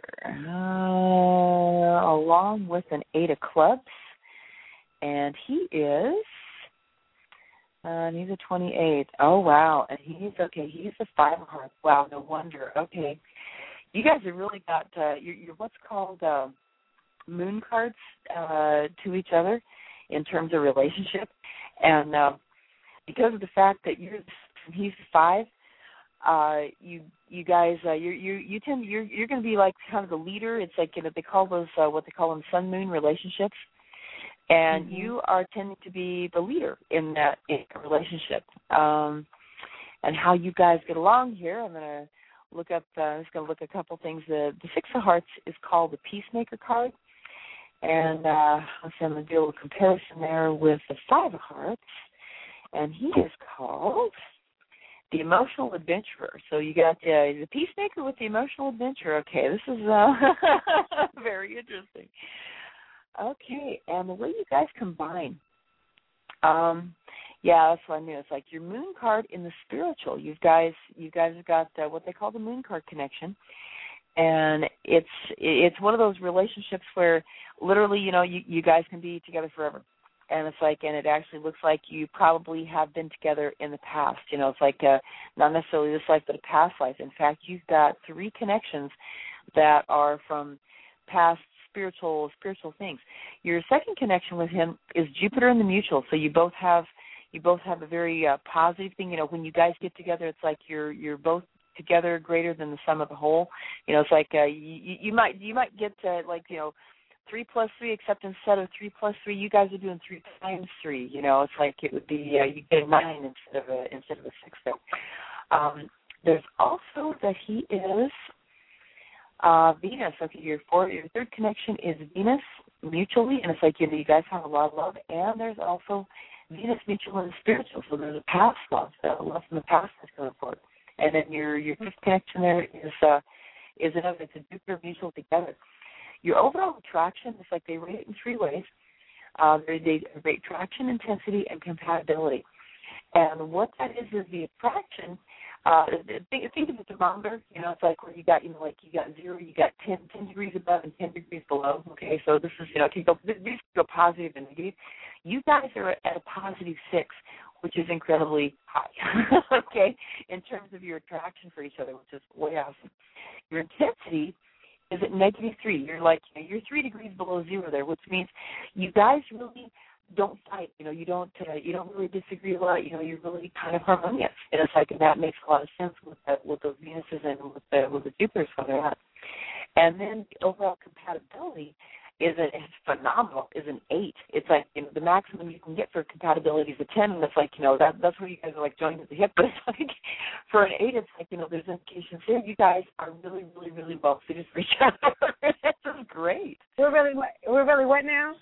Speaker 9: Along with an 8 of Clubs. And he is... he's a 28. Oh, wow. And he's a 5 of Hearts. Wow, no wonder. Okay. You guys have really got you're what's called moon cards to each other in terms of relationship. And because of the fact that he's 5, you guys you're going to be like kind of the leader. It's like they call those what they call them sun moon relationships. And you are tending to be the leader in that relationship. And how you guys get along here, I'm going to look up. I'm just going to look at a couple things. The 6 of Hearts is called the Peacemaker card, and let's see, I'm going to do a little comparison there with the 5 of Hearts, and he is called the Emotional Adventurer. So you got the Peacemaker with the Emotional Adventurer. Okay, this is very interesting. Okay, and the way you guys combine, that's what I knew. It's like your moon card in the spiritual. You guys have got what they call the moon card connection, and it's one of those relationships where literally, you guys can be together forever. And it's like, and it actually looks like you probably have been together in the past. It's like not necessarily this life, but a past life. In fact, you've got 3 connections that are from past spiritual things. Your second connection with him is Jupiter in the mutual. So you both have a very positive thing. When you guys get together, it's like you're both together greater than the sum of the whole. It's like you might get 3 plus 3, except instead of 3 plus 3, you guys are doing 3 times 3. You know, it's like it would be you get a 9 instead of a 6 there. There's also that he is Venus. Okay, your third connection is Venus mutually, and it's like you guys have a lot of love, and there's also Venus mutual and spiritual. So there's a past love, love from the past that's going forward. And then your fifth connection there is another. It's a Jupiter mutual together. Your overall attraction is like they rate it in 3 ways. They rate attraction, intensity, and compatibility. And what that is the attraction. Think of the thermometer. You know, it's like where you got 0, you got 10 degrees above and 10 degrees below. Okay, so this is these go positive and negative. You guys are at a positive 6, which is incredibly high. Okay, in terms of your attraction for each other, which is way awesome. Your intensity is at -3. You're 3 degrees below 0 there, which means you guys really don't fight. You know, you don't really disagree a lot. You know, you're really kind of harmonious. And it's like that makes a lot of sense with those Venuses and with the Jupiters where they're at. And then the overall compatibility is phenomenal. Is an 8. It's like the maximum you can get for compatibility is a 10, and it's like that's where you guys are like joined at the hip. But it's like for an 8, it's like there's indications here. You guys are really, really, really well suited for each other. This is great.
Speaker 14: We're really what now?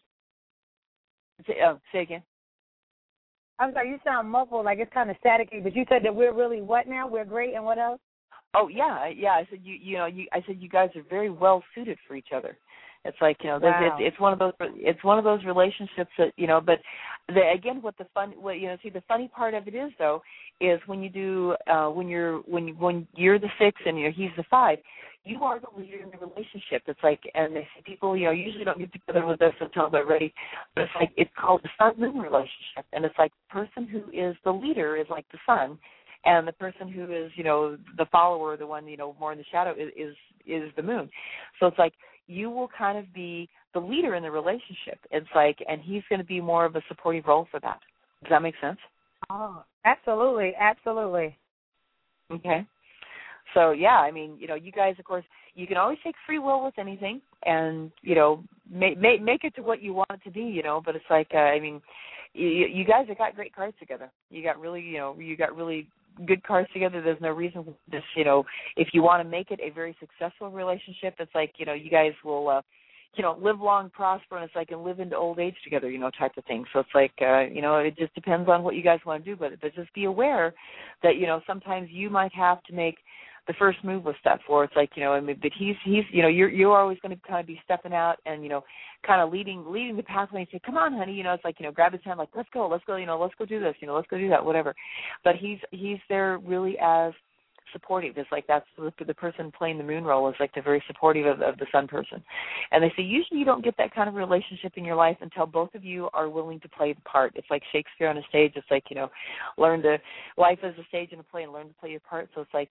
Speaker 9: Say again.
Speaker 14: I'm sorry, you sound muffled, like it's kind of staticky. But you said that we're really what now? We're great, and what else?
Speaker 9: Oh yeah. I said I said you guys are very well suited for each other. It's like
Speaker 14: wow.
Speaker 9: it's one of those relationships that But what the funny part of it is though is when you do when you're the 6 and he's the 5. You are the leader in the relationship. It's like, and they say people, usually don't get together with us until they're ready. But it's like it's called the sun-moon relationship, and it's like the person who is the leader is like the sun, and the person who is, the follower, the one, more in the shadow is the moon. So it's like you will kind of be the leader in the relationship. It's like, and he's going to be more of a supportive role for that. Does that make sense?
Speaker 14: Oh, absolutely, absolutely.
Speaker 9: Okay. So, yeah, I mean, you guys, of course, you can always take free will with anything and, make it to what you want it to be, but it's like, I mean, you guys have got great cards together. You got really good cards together. There's no reason for this, if you want to make it a very successful relationship, it's like, you guys will, live long, prosper, and it's like, and live into old age together, type of thing. So it's like, it just depends on what you guys want to do, but just be aware that, sometimes you might have to make the first move with stuff, or it's like, but he's you're always going to kind of be stepping out and, kind of leading the pathway and say, come on, honey, it's like, grab his hand, like, let's go, let's go do this, let's go do that, whatever. But he's there really as supportive. It's like that's the person playing the moon role is like the very supportive of the sun person. And they say usually you don't get that kind of relationship in your life until both of you are willing to play the part. It's like Shakespeare on a stage. It's like, learn to life as a stage and a play and learn to play your part. So it's like,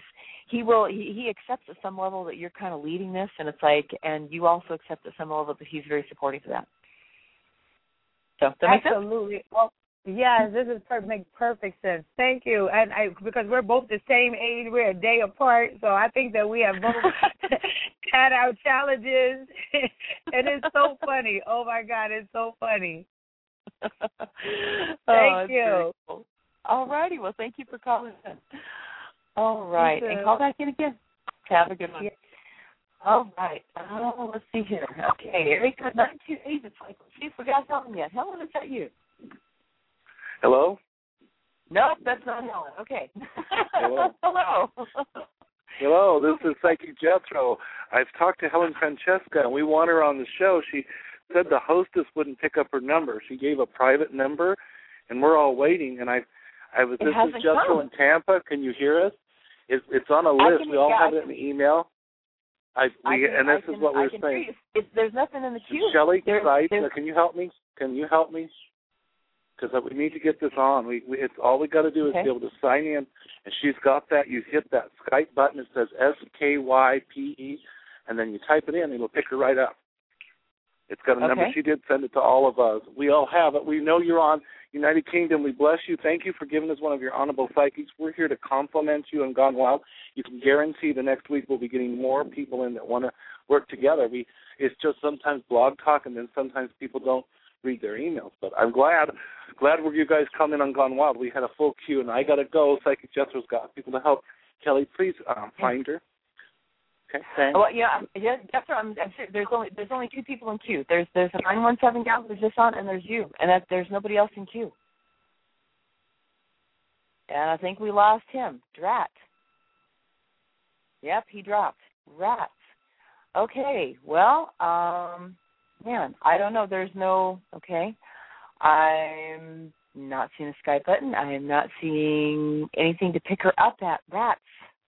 Speaker 9: he accepts at some level that you're kind of leading this, and it's like, and you also accept at some level that he's very supportive of that. So that makes sense?
Speaker 14: Absolutely. Well, yes, this makes perfect sense. Thank you. And because we're both the same age, we're a day apart, so I think that we have both had our challenges. And it's so funny. Oh my God, it's so funny. Thank you.
Speaker 9: Cool. All righty. Well, thank you for calling in. All right. And call back in again. Have a good one. Yeah. All right. Let's see here. Okay. Area code 928. It's like, let's see if we got Helen yet. Helen, is that you?
Speaker 15: Hello?
Speaker 9: Nope, that's not Helen. Okay.
Speaker 15: Hello.
Speaker 9: Hello.
Speaker 15: Hello, this is Psychic Jethro. I've talked to Helen Francesca, and we want her on the show. She said the hostess wouldn't pick up her number. She gave a private number, and we're all waiting. And this is Jethro in Tampa. Can you hear us? It's on a list. We all have it in the email. This is what we're saying.
Speaker 9: There's nothing in the queue.
Speaker 15: Shelly, can you help me? Because we need to get this on. It's all we got to do is be able to sign in, and she's got that. You hit that Skype button. It says SKYPE, and then you type it in, and it'll pick her right up. It's got a number. She did send it to all of us. We all have it. We know you're on. United Kingdom, we bless you. Thank you for giving us one of your honorable psychics. We're here to compliment you and Gone Wild. You can guarantee the next week we'll be getting more people in that want to work together. It's just sometimes blog talk, and then sometimes people don't read their emails. But I'm glad where you guys come in on Gone Wild. We had a full queue, and I got to go. Psychic Jethro's got people to help. Kelly, please find her. Okay, thanks.
Speaker 9: Well, Jethro, I'm sure there's only 2 people in queue. There's a 917 gal who's just on, and there's you, and there's nobody else in queue. And I think we lost him. Drat. Yep, he dropped. Rats. Okay, well, man, I don't know. There's no, okay. I'm not seeing a Skype button. I am not seeing anything to pick her up at. Rats.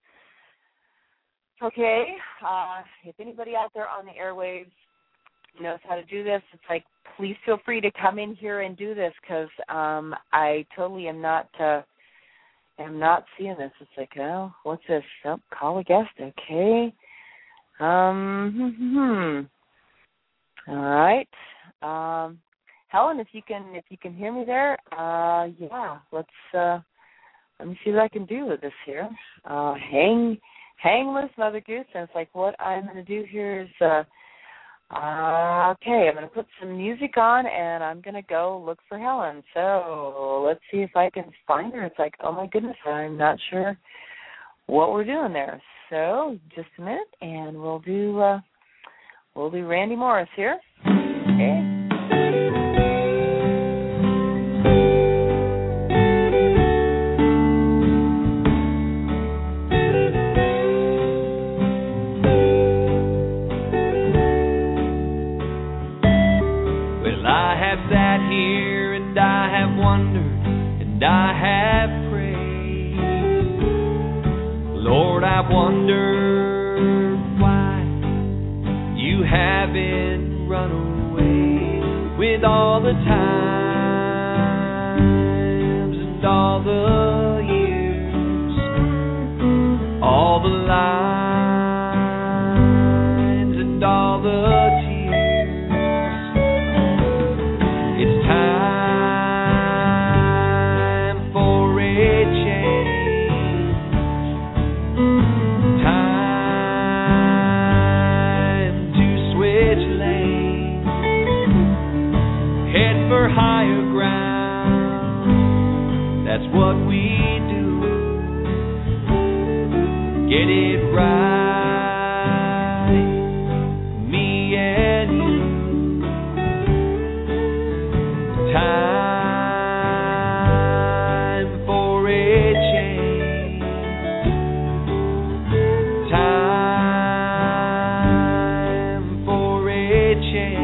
Speaker 9: Okay, if anybody out there on the airwaves knows how to do this, it's like, please feel free to come in here and do this, because I totally am not seeing this. It's like, oh, what's this? Oh, call a guest. Okay. All right. Helen, if you can hear me there, yeah, let me see what I can do with this here. Hang loose, Mother Goose. And it's like, what I'm going to do here is, okay, I'm going to put some music on, and I'm going to go look for Helen. So let's see if I can find her. It's like, oh, my goodness, I'm not sure what we're doing there. So just a minute, and we'll do Randy Morris here. Okay.
Speaker 2: I have prayed, Lord, I've wondered why you haven't run away with all the times and all the years, all the lines and all the tears. It's time higher ground. That's what we do. Get it right, me and you. Time for a change. Time for a change.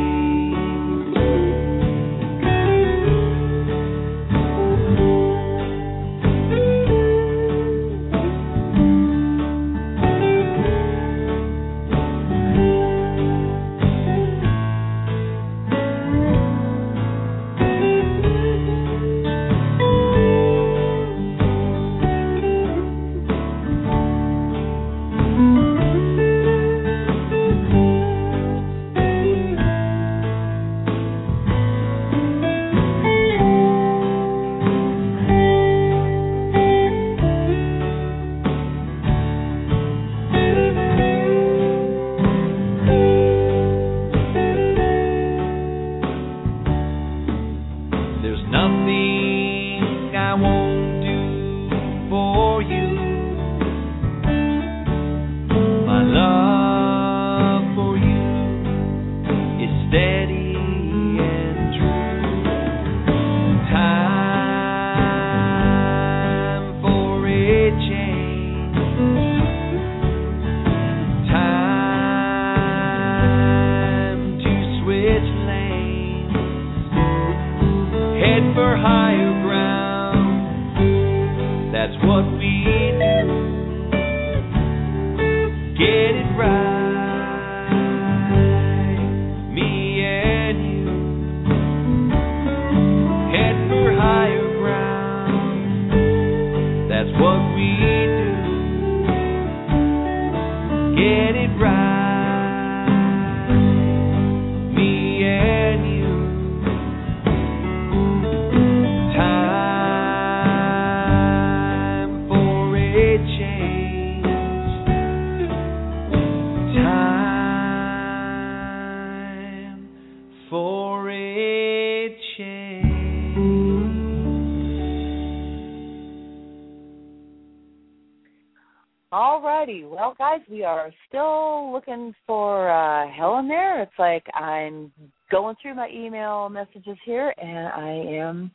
Speaker 3: righty. Well, guys, we are still looking for Helen there. It's like I'm going through my email messages here, and I am,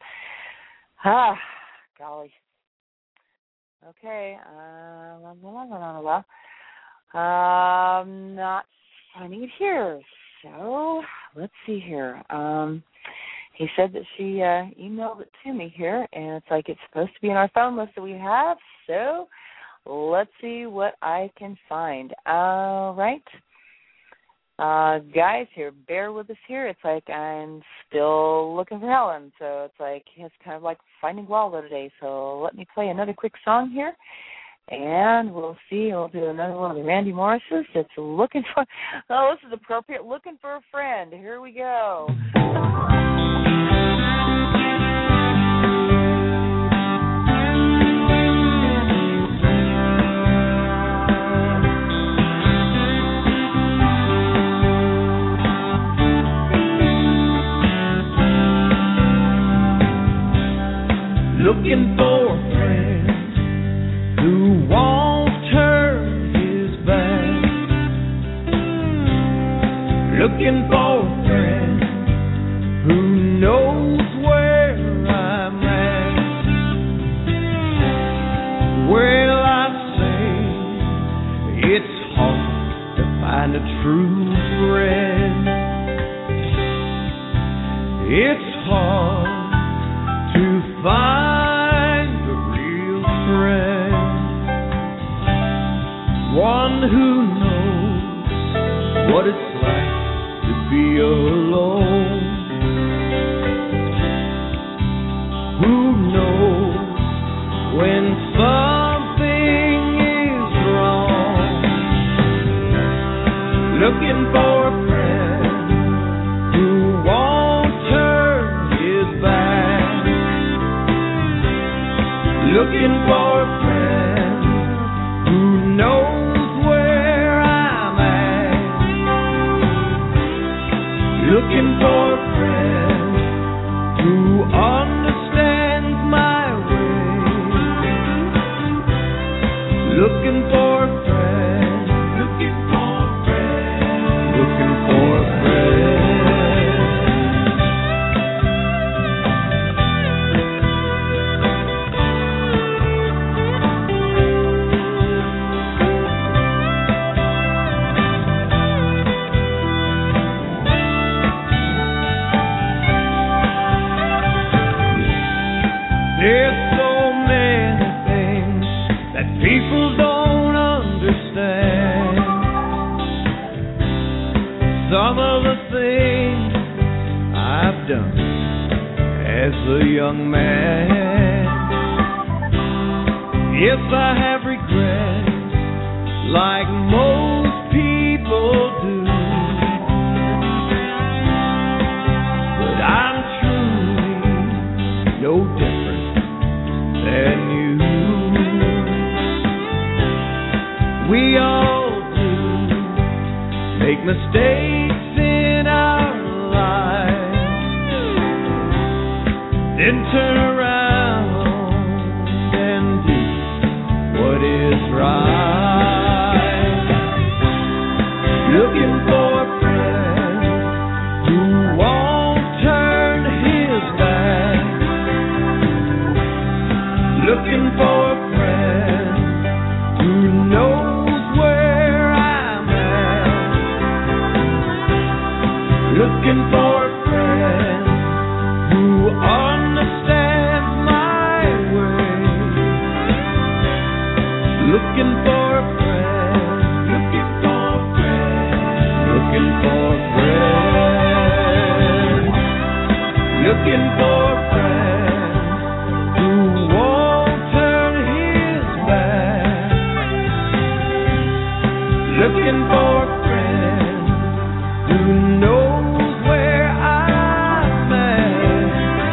Speaker 3: golly. Okay, not finding it here. So let's see here. He said that she emailed it to me here, and it's like it's supposed to be in our phone list that we have. So let's see what I can find. All right. Guys, here, bear with us here. It's like I'm still looking for Helen. So it's like it's kind of like finding Waldo today. So let me play another quick song here. And we'll see. We'll do another one of the Randy Morris's. It's looking for, this is appropriate, looking for a friend. Here we go.
Speaker 2: Looking for a friend who won't turn his back. Looking for a friend who knows where I'm at. Well, I say it's hard to find a true friend. It's hard to find a real friend, one who knows what it's like to be alone, who knows when something is wrong. Looking for a friend who won't turn his back. Looking for a friend who knows where I'm at. Looking for a friend who understands my way. Looking for a friend. Looking for a friend. Looking for a friend. There's so many things that people don't understand. Some of the things I've done as a young man. Yes, I have regrets like most people do. But I'm truly no different than you. We all do make mistakes in our lives, then turn around and do what is right. Looking for a friend who won't turn his back. Looking for a friend who knows where I'm at. Looking for a friend who understands my way. Looking for a friend. Looking for a friend. Looking for a friend. Looking for a friend who won't turn his back. Looking for a friend who knows where I'm at.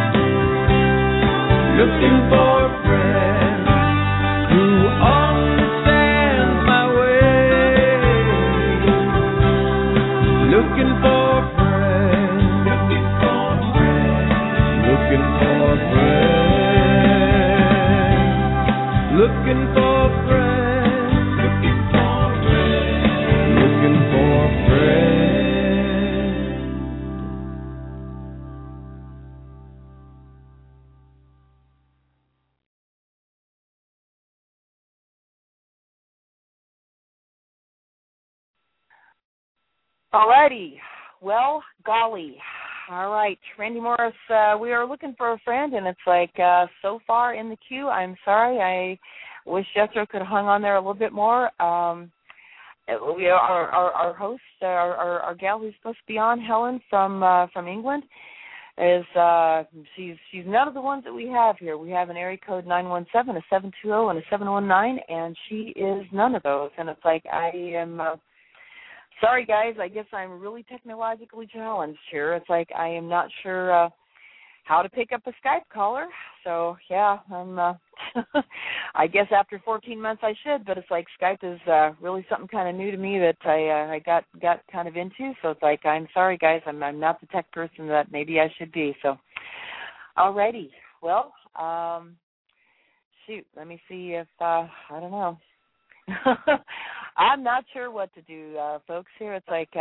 Speaker 2: Looking for a friend who understands my way. Looking for a friend. Looking for a friend. Looking for a friend. Looking for a friend. Looking for
Speaker 9: Alrighty. Well, golly. All right, Randy Morris, we are looking for a friend, and it's like so far in the queue. I'm sorry. I wish Jethro could have hung on there a little bit more. Our host, our gal who's supposed to be on, Helen from England, is she's none of the ones that we have here. We have an area code 917, a 720, and a 719, and she is none of those. And it's like I am. Sorry, guys. I guess I'm really technologically challenged here. It's like I am not sure how to pick up a Skype caller. So, yeah, I'm. I guess after 14 months I should, but it's like Skype is really something kind of new to me that I got kind of into. So it's like I'm sorry, guys. I'm not the tech person that maybe I should be. So, alrighty. Well, shoot. Let me see if I don't know. I'm not sure what to do, folks. Here, it's like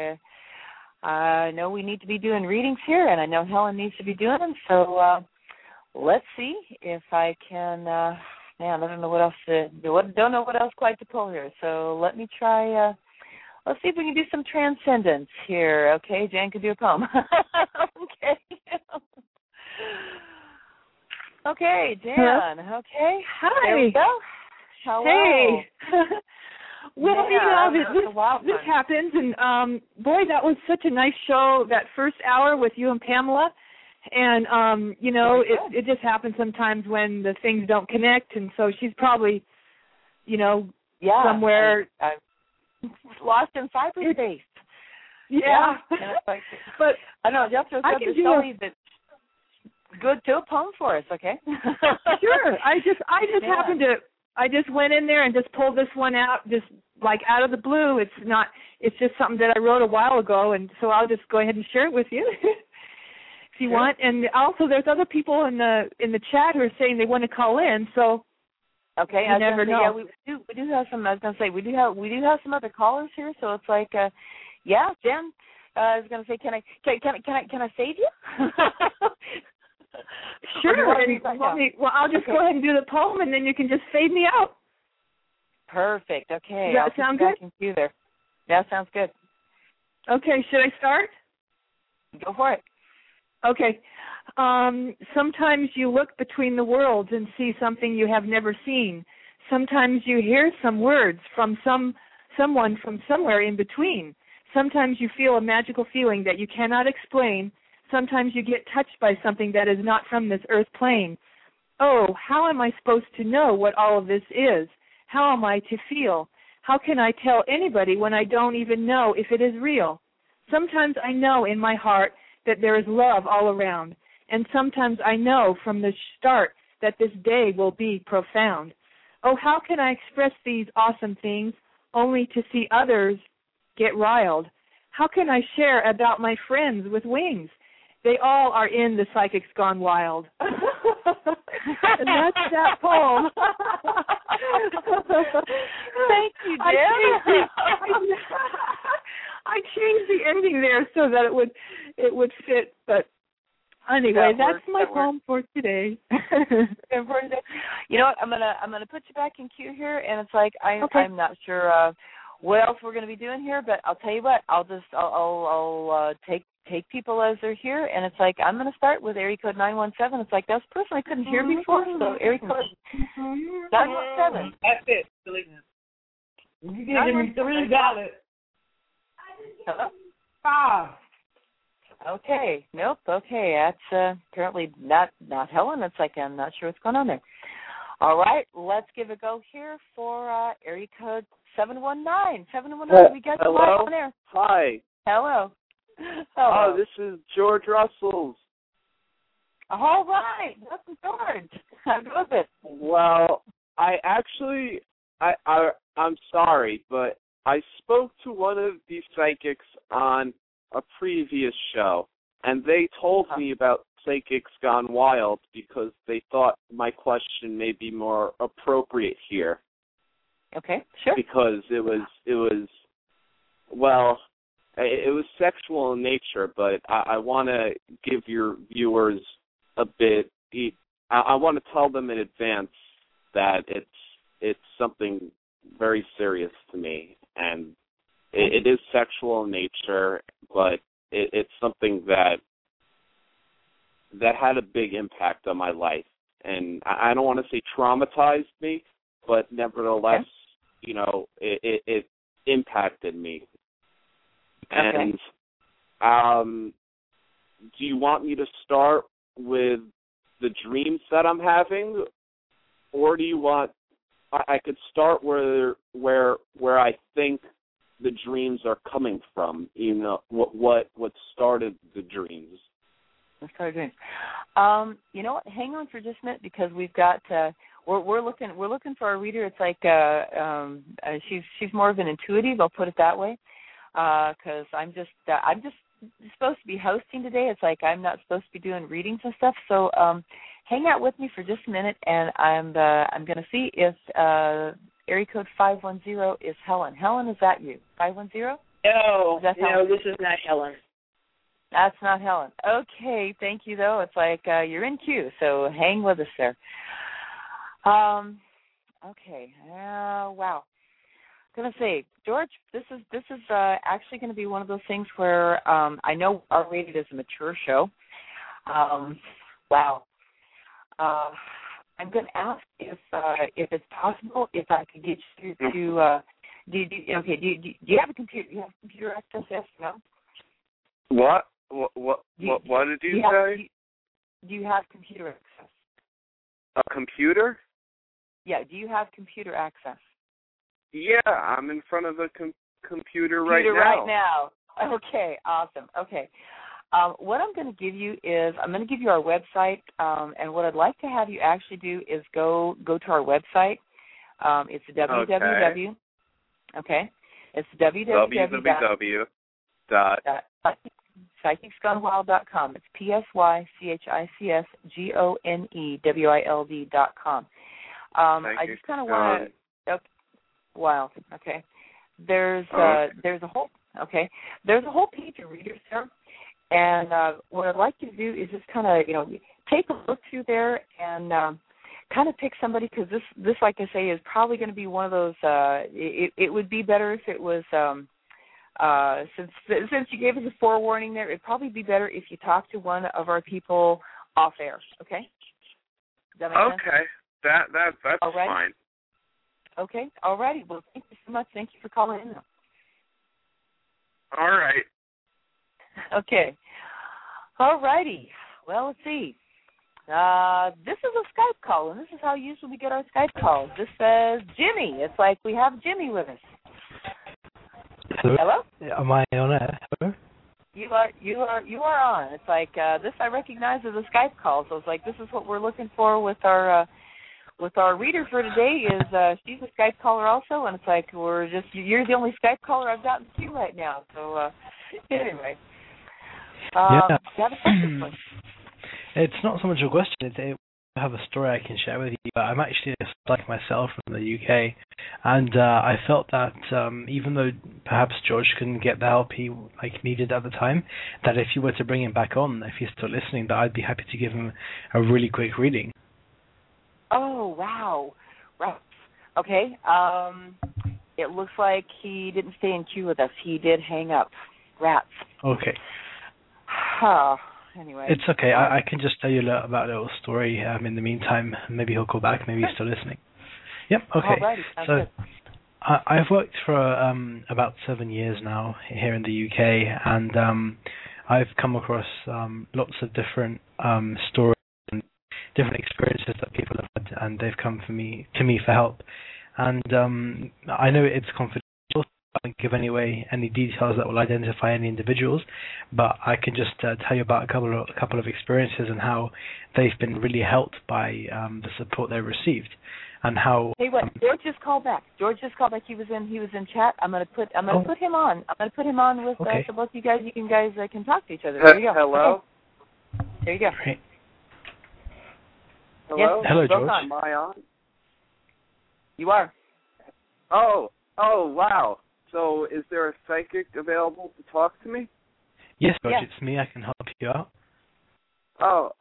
Speaker 9: I know we need to be doing readings here, and I know Helen needs to be doing them. So let's see if I can. Man, I don't know what else to do. Don't know what else quite to pull here. So let me try. Let's see if we can do some transcendence here. Okay, Jan could do a poem. Okay. Okay, Jan. Okay.
Speaker 16: Hi.
Speaker 9: There we go. Hello.
Speaker 16: Hey. Well,
Speaker 9: yeah,
Speaker 16: this happens, and boy, that was such a nice show, that first hour with you and Pamela, and it just happens sometimes when the things don't connect, and so she's probably, somewhere
Speaker 9: I'm lost in cyberspace.
Speaker 16: Yeah. But
Speaker 9: I know Jethro said to Shelley that good to a poem for us. Okay.
Speaker 16: Sure. I just happened to. I just went in there and just pulled this one out, just like out of the blue. It's just something that I wrote a while ago, and so I'll just go ahead and share it with you if you want. And also, there's other people in the chat who are saying they want to call in. So
Speaker 9: okay,
Speaker 16: you never know.
Speaker 9: Yeah, we do have some. I was gonna say we do have some other callers here. So it's like, yeah, Jen is gonna say, can I save you?
Speaker 16: Sure. Well, I'll just go ahead and do the poem, and then you can just fade me out.
Speaker 9: Perfect. Okay.
Speaker 16: Does that sound good?
Speaker 9: You there. That sounds good.
Speaker 16: Okay. Should I start?
Speaker 9: Go for it.
Speaker 16: Okay. Sometimes you look between the worlds and see something you have never seen. Sometimes you hear some words from someone from somewhere in between. Sometimes you feel a magical feeling that you cannot explain. Sometimes you get touched by something that is not from this earth plane. Oh, how am I supposed to know what all of this is? How am I to feel? How can I tell anybody when I don't even know if it is real? Sometimes I know in my heart that there is love all around, and sometimes I know from the start that this day will be profound. Oh, how can I express these awesome things only to see others get riled? How can I share about my friends with wings? They all are in the Psychics Gone Wild. And that's that poem.
Speaker 9: Thank you, Jen.
Speaker 16: I changed the ending there so that it would fit. But anyway, that's my poem for today.
Speaker 9: You know what? I'm gonna put you back in queue here, and it's like I'm not sure what else we're going to be doing here, but I'll tell you what. I'll take people as they're here, and it's like I'm going to start with area code 917. It's like that's a person I couldn't hear before, so area code 917.
Speaker 14: That's it. You give me $3.
Speaker 9: Hello?
Speaker 14: 5.
Speaker 9: Okay. Nope. Okay. That's apparently not Helen. It's like I'm not sure what's going on there. All right. Let's give a go here for area code 719. 719. We got you live on there.
Speaker 17: Hi.
Speaker 9: Hello.
Speaker 17: Oh, this is George Russell's.
Speaker 9: All right. Welcome, George. How goes it?
Speaker 17: Well, I'm sorry, but I spoke to one of these psychics on a previous show, and they told me about Psychics Gone Wild because they thought my question may be more appropriate here.
Speaker 9: Okay, sure.
Speaker 17: Because it was sexual in nature, but I want to give your viewers a bit. I want to tell them in advance that it's something very serious to me, and it is sexual in nature, but it's something that had a big impact on my life. And I don't want to say traumatized me, but nevertheless, it impacted me.
Speaker 9: Okay.
Speaker 17: And do you want me to start with the dreams that I'm having, or do you want I could start where I think the dreams are coming from? What started the dreams?
Speaker 9: What started dreams? You know what? Hang on for just a minute, because we've got we're looking for a reader. It's like she's more of an intuitive. I'll put it that way, because I'm just supposed to be hosting today. It's like I'm not supposed to be doing readings and stuff. So hang out with me for just a minute, and I'm going to see if area code 510 is Helen. Helen, is that you? 510?
Speaker 18: No, this is not Helen.
Speaker 9: That's not Helen. Okay, thank you, though. It's like you're in queue, so hang with us there. Okay. Wow. I'm going to say, George, this is actually going to be one of those things where I know R-rated is a mature show. Wow. I'm going to ask if it's possible if I could get you to do you have a computer? Do you have computer access? Yes, no.
Speaker 17: What did you say?
Speaker 9: Do you have computer access?
Speaker 17: A computer?
Speaker 9: Yeah. Do you have computer access?
Speaker 17: Yeah, I'm in front of a computer right now.
Speaker 9: Okay, awesome. Okay. What I'm going to give you is I'm going to give you our website, and what I'd like to have you actually do is go to our website. It's www. Okay. It's www.psychicsgonewild.com. It's psychicsgonewild.com. I just kind of want to. Wild. Okay. There's a whole page of readers there, and what I'd like you to do is just kind of take a look through there and kind of pick somebody, because this like I say is probably going to be one of those. It would be better if it was since you gave us a forewarning there. It'd probably be better if you talk to one of our people off air. Okay. Does that make sense?
Speaker 17: Okay. That's fine.
Speaker 9: Okay. All righty. Well, thank you so much. Thank you for calling in.
Speaker 17: All right.
Speaker 9: Okay. All righty. Well, let's see. This is a Skype call, and this is how usually we get our Skype calls. This says Jimmy. It's like we have Jimmy with us. Hello?
Speaker 19: Am I on air? Hello?
Speaker 9: You are on. It's like this I recognize as a Skype call, so it's like this is what we're looking for with our reader for today. Is she's a Skype caller also, and it's like you're the only Skype caller I've got in the queue right now. So anyway, you have a question for us?
Speaker 19: It's not so much a question. I have a story I can share with you. I'm actually a psychic myself from the UK, and I felt that even though perhaps George couldn't get the help he needed at the time, that if you were to bring him back on, if he's still listening, that I'd be happy to give him a really quick reading.
Speaker 9: Oh, wow. Right. Okay. It looks like he didn't stay in queue with us. He did hang up. Rats.
Speaker 19: Okay.
Speaker 9: Anyway.
Speaker 19: It's okay. I can just tell you about a little story in the meantime. Maybe he'll call back. Maybe he's still listening. Yep. Okay.
Speaker 9: Alrighty.
Speaker 19: So I've worked for about 7 years now here in the UK, and I've come across lots of different stories and different experiences that people have had, and they've come to me for help. And I know it's confidential. I won't give any details that will identify any individuals, but I can just tell you about a couple of experiences and how they've been really helped by the support they received, and how.
Speaker 9: Hey, what? George just called back. He was in chat. I'm gonna put him on. I'm gonna put him on with so both you guys can talk to each other. There you go.
Speaker 17: Hello.
Speaker 9: Okay. There you go.
Speaker 19: Great.
Speaker 17: Hello.
Speaker 9: Yes,
Speaker 19: hello, George.
Speaker 17: Am I on?
Speaker 9: You are.
Speaker 17: Oh, wow. So is there a psychic available to talk to me?
Speaker 19: Yes, George, It's me. I can help you out.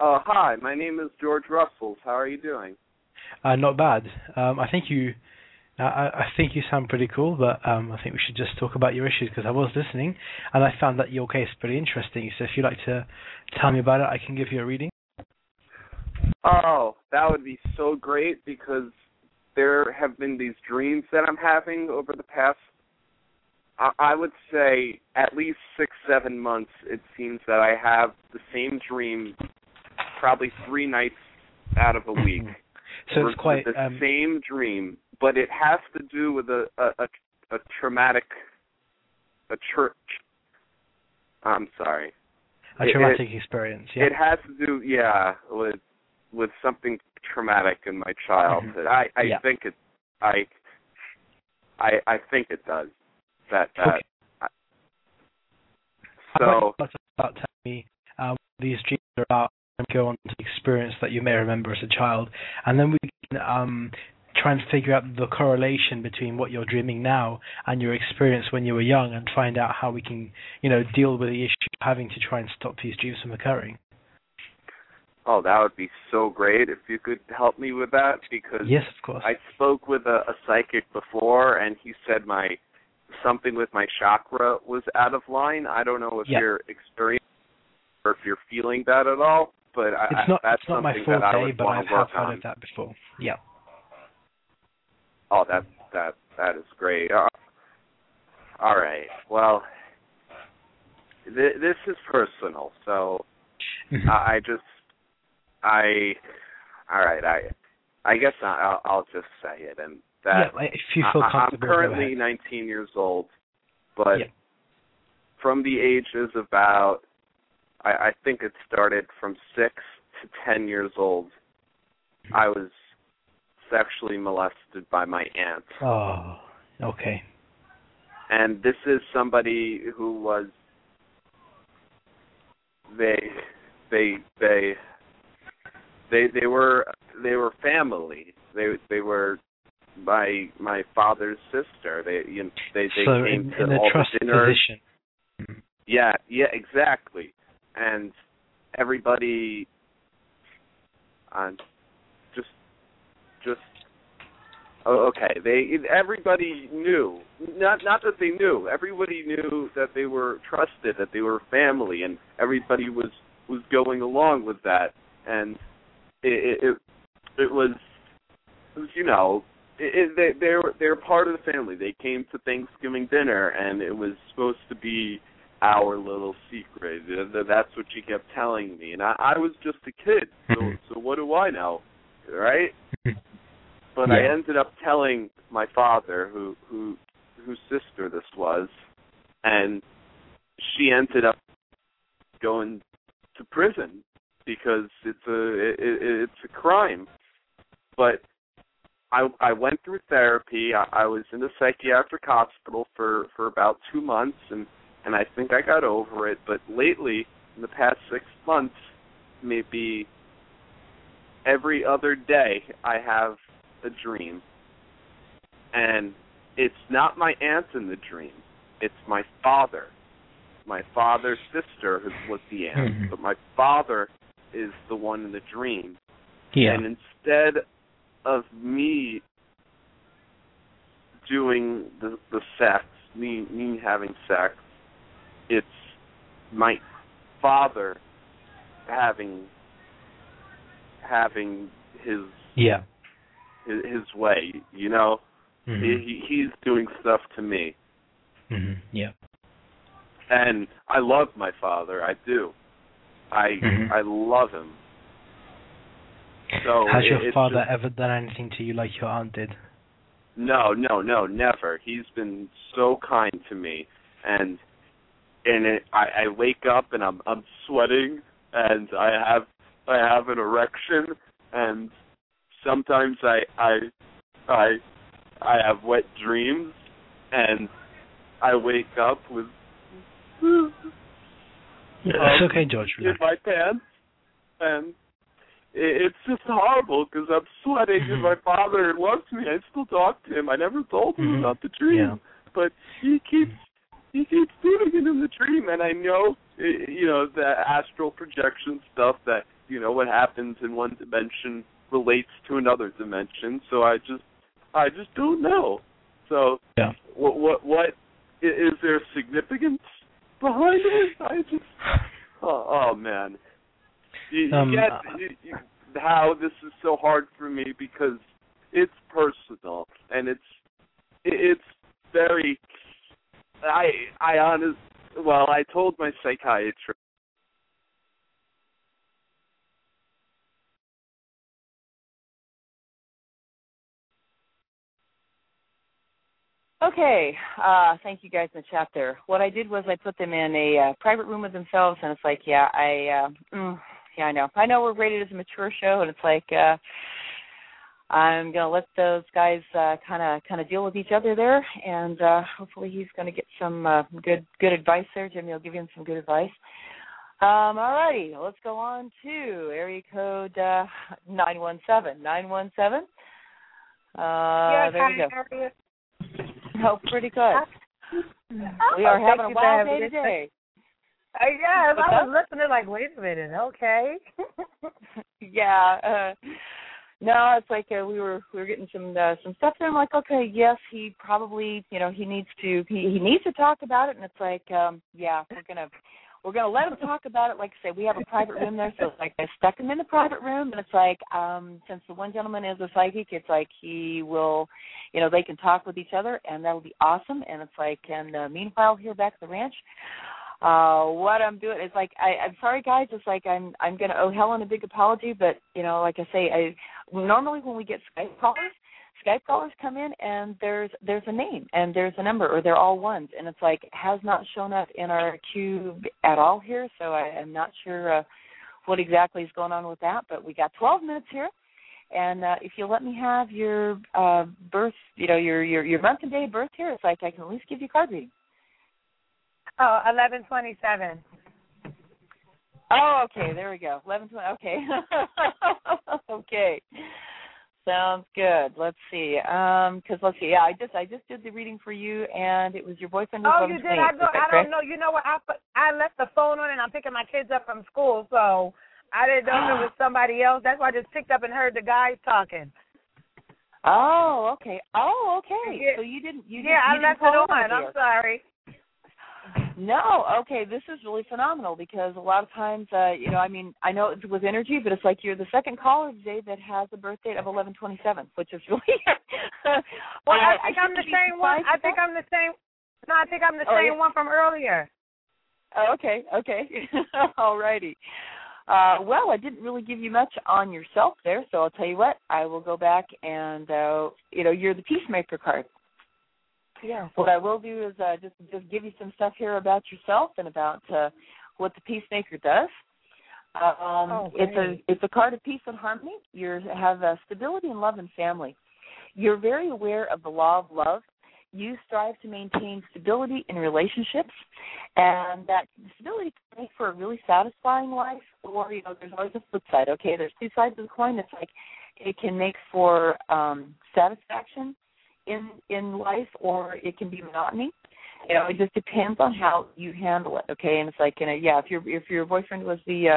Speaker 17: Hi. My name is George Russells. How are you doing?
Speaker 19: Not bad. I think you I think you sound pretty cool, but I think we should just talk about your issues, because I was listening and I found that your case pretty interesting. So if you'd like to tell me about it, I can give you a reading.
Speaker 17: Oh, that would be so great, because there have been these dreams that I'm having over the past, I would say, at least 6-7 months. It seems that I have the same dream probably 3 nights out of a week.
Speaker 19: So it's quite...
Speaker 17: the same dream, but it has to do with a traumatic... I'm sorry.
Speaker 19: A traumatic experience, yeah.
Speaker 17: It has to do, with something traumatic in my childhood. I think it. I think it does.
Speaker 19: Okay.
Speaker 17: So.
Speaker 19: About tell me these dreams are about, and go on to the experience that you may remember as a child, and then we can try and figure out the correlation between what you're dreaming now and your experience when you were young, and find out how we can, deal with the issue of having to try and stop these dreams from occurring.
Speaker 17: Oh, that would be so great if you could help me with that, because
Speaker 19: yes, of course.
Speaker 17: I spoke with a psychic before, and he said something with my chakra was out of line. I don't know if you're experiencing or if you're feeling that at all, but that's
Speaker 19: not my forte, but I have heard of that before. Yeah.
Speaker 17: Oh, that is great. All right. Well, this is personal, so I guess I'll just say it, and that
Speaker 19: if you feel comfortable.
Speaker 17: I'm currently 19 years old, but from the ages about, I think it started from 6 to 10 years old, I was sexually molested by my aunt.
Speaker 19: Oh, okay.
Speaker 17: And this is somebody who was they were family. They were my father's sister. They
Speaker 19: so
Speaker 17: came
Speaker 19: in
Speaker 17: to
Speaker 19: a
Speaker 17: all
Speaker 19: trust
Speaker 17: the dinners.
Speaker 19: position.
Speaker 17: Yeah, exactly. And everybody, everybody knew. Not that they knew. Everybody knew that they were trusted, that they were family, and everybody was going along with that. And it was they're part of the family. They came to Thanksgiving dinner, and it was supposed to be our little secret. That's what she kept telling me, and I was just a kid. So what do I know, right? But I ended up telling my father, whose sister this was, and she ended up going to prison because it's a crime. But I went through therapy. I was in a psychiatric hospital for about 2 months, and I think I got over it. But lately, in the past 6 months, maybe every other day, I have a dream. And it's not my aunt in the dream. It's my father. My father's sister was the aunt, but my father is the one in the dream.
Speaker 19: Yeah.
Speaker 17: And instead of me doing the sex, me having sex, it's my father having his way, He's doing stuff to me.
Speaker 19: Yeah.
Speaker 17: And I love my father. I do. I love him. So
Speaker 19: has your father ever done anything to you like your aunt did?
Speaker 17: No, never. He's been so kind to me, and I wake up and I'm sweating, and I have an erection, and sometimes I have wet dreams, and I wake up with
Speaker 19: it's okay, George.
Speaker 17: In my pants, and it's just horrible because I'm sweating, and my father loves me. I still talk to him. I never told him about the dream, but he keeps doing it in the dream, and I know, the astral projection stuff that, what happens in one dimension relates to another dimension. So I I just don't know. So, what is there significance behind it? I just, oh man, you get how this is so hard for me because it's personal and it's very. I told my psychiatrist.
Speaker 9: Okay, thank you guys in the chat there. What I did was I put them in a private room with themselves, and it's like, I know. I know we're rated as a mature show, and it's like I'm gonna let those guys kind of deal with each other there, and hopefully he's gonna get some good advice there. Jimmy will give him some good advice. All righty, let's go on to area code 917. 917. There we go. Oh, pretty good. We are having a wild day today.
Speaker 14: Yes, I was listening like, wait a minute, okay.
Speaker 9: No, it's like we were getting some stuff there. I'm like, okay, yes, he probably, he needs to talk about it, and it's like, we're gonna let him talk about it. Like I say, we have a private room there, so it's like I stuck him in the private room, and it's like, since the one gentleman is a psychic, it's like he will, they can talk with each other, and that'll be awesome. And it's like, and meanwhile, here back at the ranch, what I'm doing is like, I'm sorry guys, it's like I'm gonna owe Helen a big apology, but like I say, normally when we get Skype callers come in and there's a name and there's a number, or they're all ones, and it's like has not shown up in our queue at all here, so I'm not sure what exactly is going on with that, but we got 12 minutes here, and if you let me have your birth, your month and day of birth here, it's like I can at least give you a card reading.
Speaker 14: Oh, 11/27.
Speaker 9: Oh, okay, there we go. 11/20. Okay. Okay. Sounds good. Let's see. Let's see. Yeah, I just did the reading for you, and it was your boyfriend.
Speaker 14: Oh, you did? I don't know. You know what? I left the phone on, and I'm picking my kids up from school, so I didn't know if it was somebody else. That's why I just picked up and heard the guys talking.
Speaker 9: Oh, okay. Oh, okay. So you didn't.
Speaker 14: I left it on. I'm sorry.
Speaker 9: No, okay, this is really phenomenal because a lot of times, I know it's with energy, but it's like you're the second caller today that has a birth date of 11/27, which is really.
Speaker 14: Well, I think I'm the same one. I think I'm the same. No, I think I'm the same one from earlier.
Speaker 9: Oh, okay. All righty. Well, I didn't really give you much on yourself there, so I'll tell you what. I will go back and, you're the Peacemaker card.
Speaker 14: Yeah.
Speaker 9: What I will do is just give you some stuff here about yourself and about what the Peacemaker does. It's a card of peace and harmony. You have stability in love and family. You're very aware of the law of love. You strive to maintain stability in relationships, and that stability can make for a really satisfying life. Or there's always a flip side. Okay, there's two sides of the coin. It's like it can make for satisfaction in life, or it can be monotony. It just depends on how you handle it. Okay, and it's like if your boyfriend was the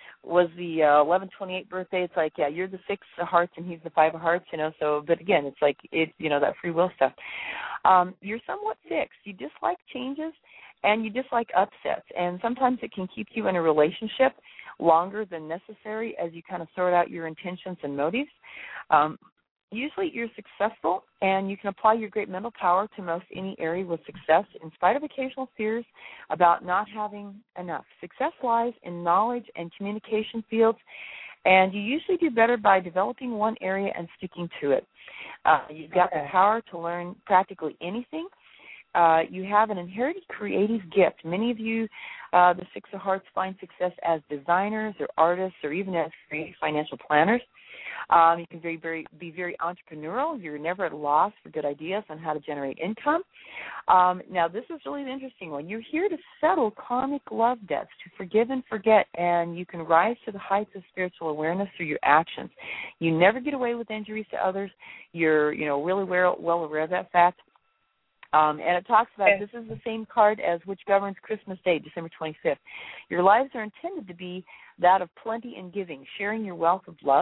Speaker 9: 11/28 birthday, it's like you're the 6 of hearts and he's the 5 of hearts. So but again, it's like it's that free will stuff. You're somewhat fixed. You dislike changes and you dislike upsets, and sometimes it can keep you in a relationship longer than necessary as you kind of sort out your intentions and motives. Usually you're successful, and you can apply your great mental power to most any area with success in spite of occasional fears about not having enough. Success lies in knowledge and communication fields, and you usually do better by developing one area and sticking to it. You've got the power to learn practically anything. You have an inherited creative gift. Many of you, the 6 of Hearts, find success as designers or artists or even as creative financial planners. You can be very entrepreneurial. You're never at a loss for good ideas on how to generate income. Now, this is really the interesting one. You're here to settle karmic love debts, to forgive and forget, and you can rise to the heights of spiritual awareness through your actions. You never get away with injuries to others. You're, really well aware of that fact. And it talks about, this is the same card as which governs Christmas Day, December 25th. Your lives are intended to be that of plenty and giving, sharing your wealth of love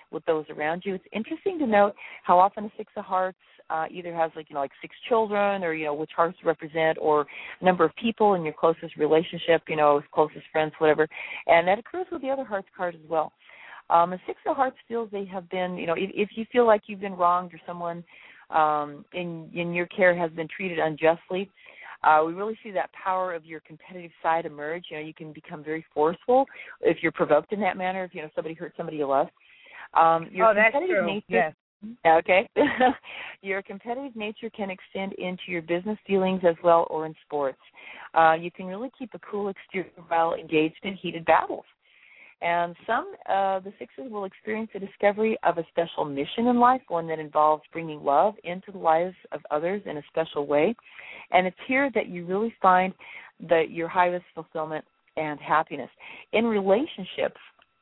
Speaker 9: with those around you. It's interesting to note how often a Six of Hearts either has like 6 children, or which hearts represent, or number of people in your closest relationship, closest friends, whatever. And that occurs with the other Hearts card as well. A Six of Hearts feels they have been, if you feel like you've been wronged or someone in your care has been treated unjustly, we really see that power of your competitive side emerge. You can become very forceful if you're provoked in that manner, if somebody hurts somebody you love. Your
Speaker 14: that's
Speaker 9: competitive
Speaker 14: true.
Speaker 9: nature,
Speaker 14: Yes.
Speaker 9: Okay. Your competitive nature can extend into your business dealings as well, or in sports. You can really keep a cool exterior while engaged in heated battles. And some, the Sixes will experience the discovery of a special mission in life, one that involves bringing love into the lives of others in a special way. And it's here that you really find your highest fulfillment and happiness. In relationships,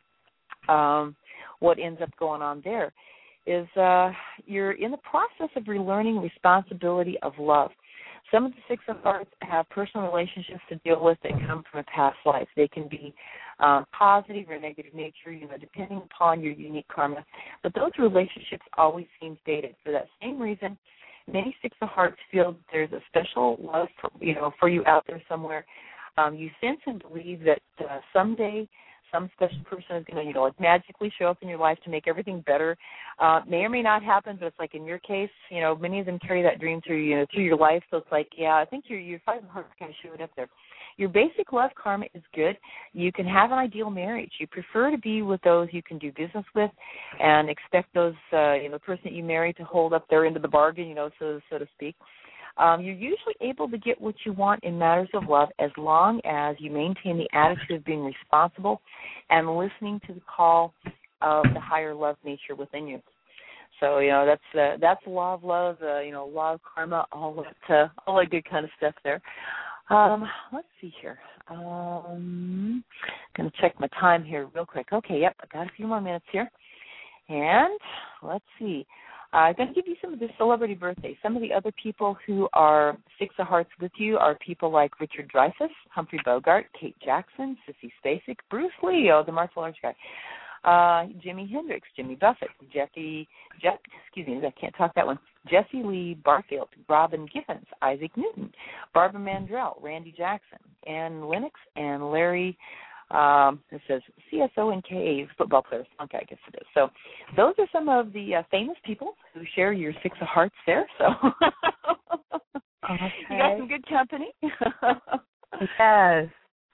Speaker 9: what ends up going on there is you're in the process of relearning responsibility of love. Some of the Six of Hearts have personal relationships to deal with that come from a past life. They can be positive or negative nature, depending upon your unique karma. But those relationships always seem dated. For that same reason, many Six of Hearts feel that there's a special love for you out there somewhere. You sense and believe that someday some special person is going to, magically show up in your life to make everything better. May or may not happen, but it's like in your case, many of them carry that dream through, through your life. So it's like, I think your Five of Hearts kind of showed up there. Your basic love karma is good. You can have an ideal marriage. You prefer to be with those you can do business with, and expect those, the person that you marry to hold up their end of the bargain, so to speak. You're usually able to get what you want in matters of love as long as you maintain the attitude of being responsible and listening to the call of the higher love nature within you. So, that's the law of love, law of karma, all that good kind of stuff there. Let's see here. Going to check my time here real quick. Okay, yep, I got a few more minutes here. And let's see. I'm going to give you some of the celebrity birthdays. Some of the other people who are Six of Hearts with you are people like Richard Dreyfuss, Humphrey Bogart, Kate Jackson, Sissy Spacek, Bruce Lee, the martial arts guy, Jimi Hendrix, Jimmy Buffett, Jesse Lee Barfield, Robin Givens, Isaac Newton, Barbara Mandrell, Randy Jackson, Ann Lennox, and Larry. It says CSONKA, football players. Okay, I guess it is. So those are some of the famous people who share your Six of Hearts there. So you got some good company.
Speaker 14: Yes.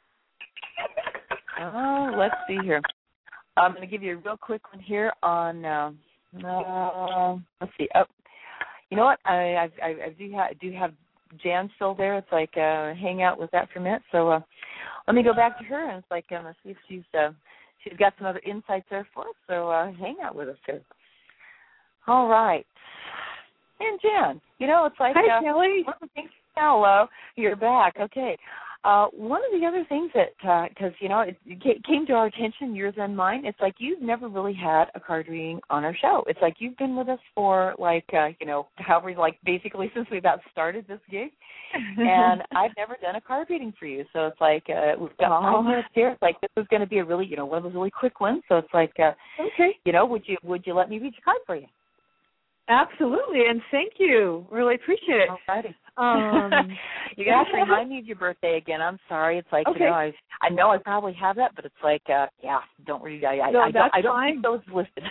Speaker 9: Let's see here. I'm going to give you a real quick one here on. Let's see. Oh, you know what? I do have Jan still there. It's like hang out with that for a minute. So. Let me go back to her, and it's like, let's see if she's got some other insights there for us. So hang out with us here. All right. And Jan, it's like,
Speaker 16: hi, Kelly.
Speaker 9: Hello, you're back. Okay. One of the other things that, because, it came to our attention, yours and mine, it's like you've never really had a card reading on our show. It's like you've been with us for, however, basically since we about started this gig. And I've never done a card reading for you. So it's like, we've got 5 minutes here. It's like, this is going to be a really, one of those really quick ones. So it's like,
Speaker 16: okay.
Speaker 9: Would you let me read your card for you?
Speaker 16: Absolutely, and thank you. Really appreciate it.
Speaker 9: Alrighty. You're going to have to remind me of your birthday again. I'm sorry. It's like,
Speaker 16: okay.
Speaker 9: I know I probably have that, but it's like, don't read. I don't keep those listed.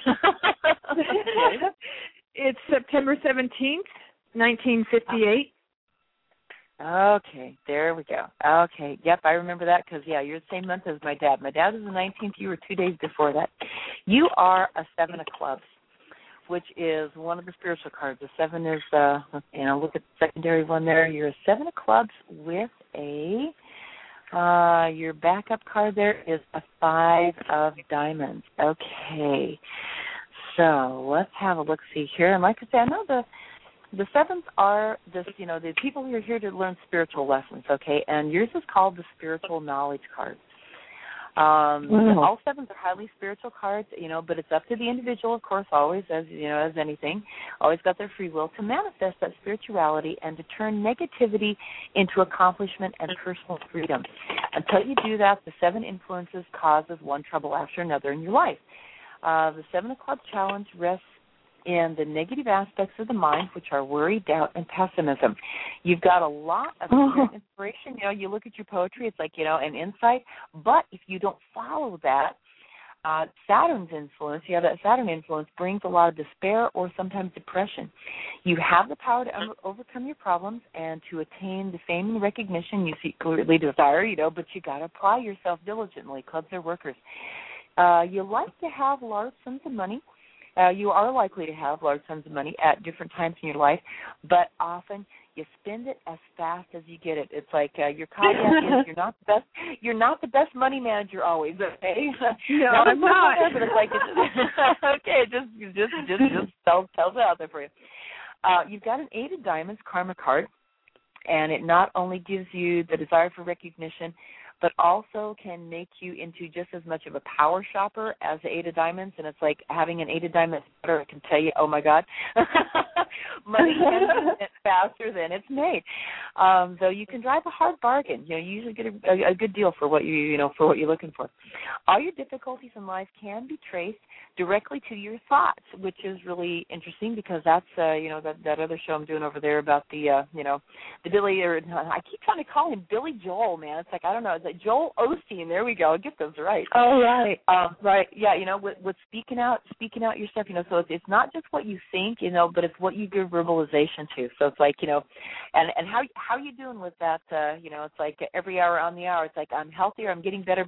Speaker 16: It's September 17th, 1958.
Speaker 9: Okay, there we go. Okay, yep, I remember that because, you're the same month as my dad. My dad was the 19th. You were 2 days before that. You are a 7 of clubs, which is one of the spiritual cards. The 7 is, look at the secondary one there. You're a 7 of clubs with your backup card there is a 5 of diamonds. Okay, so let's have a look-see here. And like I said, I know the 7s are the people who are here to learn spiritual lessons, okay? And yours is called the Spiritual Knowledge card. All 7s are highly spiritual cards, but it's up to the individual, of course, always, as anything, always got their free will to manifest that spirituality and to turn negativity into accomplishment and personal freedom. Until you do that, the 7 influences causes one trouble after another in your life. The 7 of Clubs challenge rests in the negative aspects of the mind, which are worry, doubt, and pessimism. You've got a lot of inspiration. You look at your poetry, it's like, an insight. But if you don't follow that, Saturn's influence, that Saturn influence brings a lot of despair or sometimes depression. You have the power to overcome your problems and to attain the fame and recognition you secretly desire, but you got to apply yourself diligently. Clubs are workers. You like to have large sums of money. You are likely to have large sums of money at different times in your life, but often you spend it as fast as you get it. It's like your caveat is you're not the best money manager always. Okay,
Speaker 16: no, I'm not.
Speaker 9: But it's like okay, just tells it out there for you. You've got an 8 of Diamonds karma card, and it not only gives you the desire for recognition, but also can make you into just as much of a power shopper as the 8 of Diamonds. And it's like having an 8 of Diamonds it can tell you, oh, my God, money can be spent faster than it's made. Though you can drive a hard bargain. You usually get a good deal for what for what you're looking for. All your difficulties in life can be traced directly to your thoughts, which is really interesting because that's that other show I'm doing over there about the Billy, or I keep trying to call him Billy Joel, man. It's like, I don't know, it's like Joel Osteen. There we go. Get those right.
Speaker 16: Oh, right.
Speaker 9: Right. Yeah. With speaking out your stuff. So it's not just what you think, but it's what you give verbalization to. So it's like, and how you doing with that? It's like every hour on the hour. It's like I'm healthier. I'm getting better.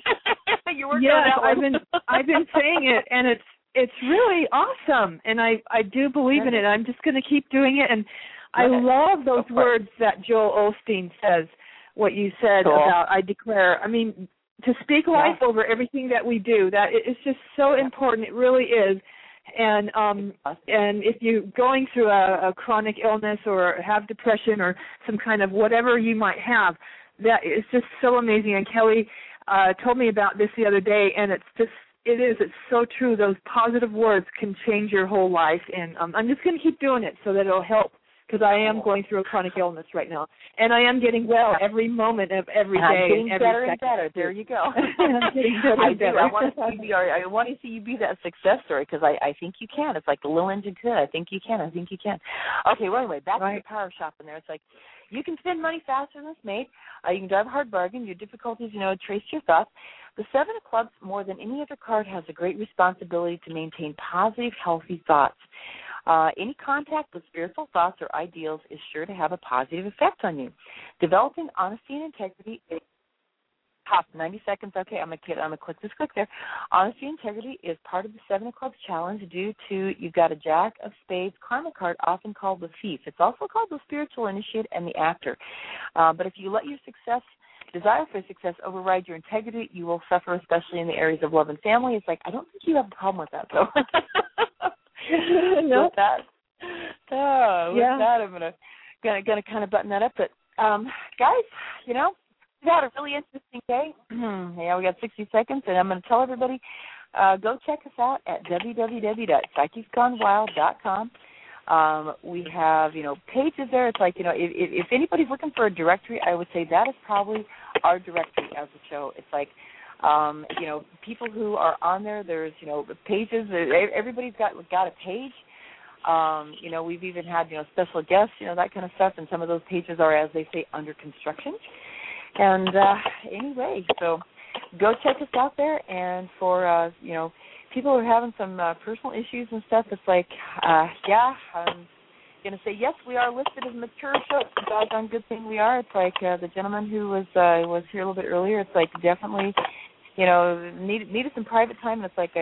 Speaker 9: You working on that one.
Speaker 16: I've been saying it, and it's really awesome, and I do believe in it. I'm just going to keep doing it, and I love those words that Joel Osteen says. What you said about I declare. I mean, to speak life over everything that we do. That it's just so important. It really is. And if you're going through a chronic illness or have depression or some kind of whatever you might have, that is just so amazing. And Kelly told me about this the other day, and it's so true. Those positive words can change your whole life, and I'm just going to keep doing it so that it'll help, because I am going through a chronic illness right now, and I am getting well every moment of every day.
Speaker 9: I'm getting
Speaker 16: every
Speaker 9: better
Speaker 16: second.
Speaker 9: and better. There you go.
Speaker 16: I'm getting better and better.
Speaker 9: I want to see you be that success story, because I think you can. It's like the little engine could. I think you can. Okay, well, anyway, back to the power shop in there. It's like you can spend money faster than it's made. You can drive a hard bargain. Your difficulties, trace your thoughts. The 7 of Clubs, more than any other card, has a great responsibility to maintain positive, healthy thoughts. Any contact with spiritual thoughts or ideals is sure to have a positive effect on you. Developing honesty and integrity. 90 seconds. Okay, I'm gonna click this quick there. Honesty and integrity is part of the 7 of Clubs challenge due to you've got a Jack of Spades karma card, often called the thief. It's also called the spiritual initiate and the actor. But if you let your desire for success override your integrity, you will suffer, especially in the areas of love and family. It's like, I don't think you have a problem with that, though.
Speaker 16: No.
Speaker 9: With that, I'm gonna kind of button that up. But guys, we had a really interesting day. We got 60 seconds, and I'm going to tell everybody, go check us out at www.psychicsgonewild.com. We have, pages there. It's like, if anybody's looking for a directory, I would say that is probably our directory as a show. It's like, people who are on there, there's, pages. Everybody's got a page. We've even had, special guests, that kind of stuff. And some of those pages are, as they say, under construction. And anyway, so go check us out there. And for, people who are having some personal issues and stuff, it's like, I'm going to say, yes, we are listed as a mature show. It's a doggone good thing we are. It's like the gentleman who was here a little bit earlier. It's like definitely, needed some private time. And it's like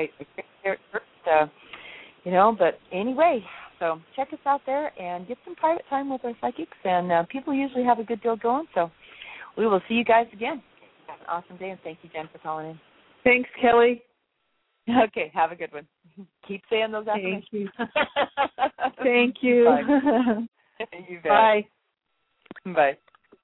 Speaker 9: but anyway, so check us out there and get some private time with our psychics. And people usually have a good deal going. So we will see you guys again. Have an awesome day, and thank you, Jen, for calling in.
Speaker 16: Thanks, Kelly.
Speaker 9: Okay, have a good one. Keep saying those affirmations.
Speaker 16: Thank you.
Speaker 9: Bye. You bet.
Speaker 16: Bye.
Speaker 9: Bye.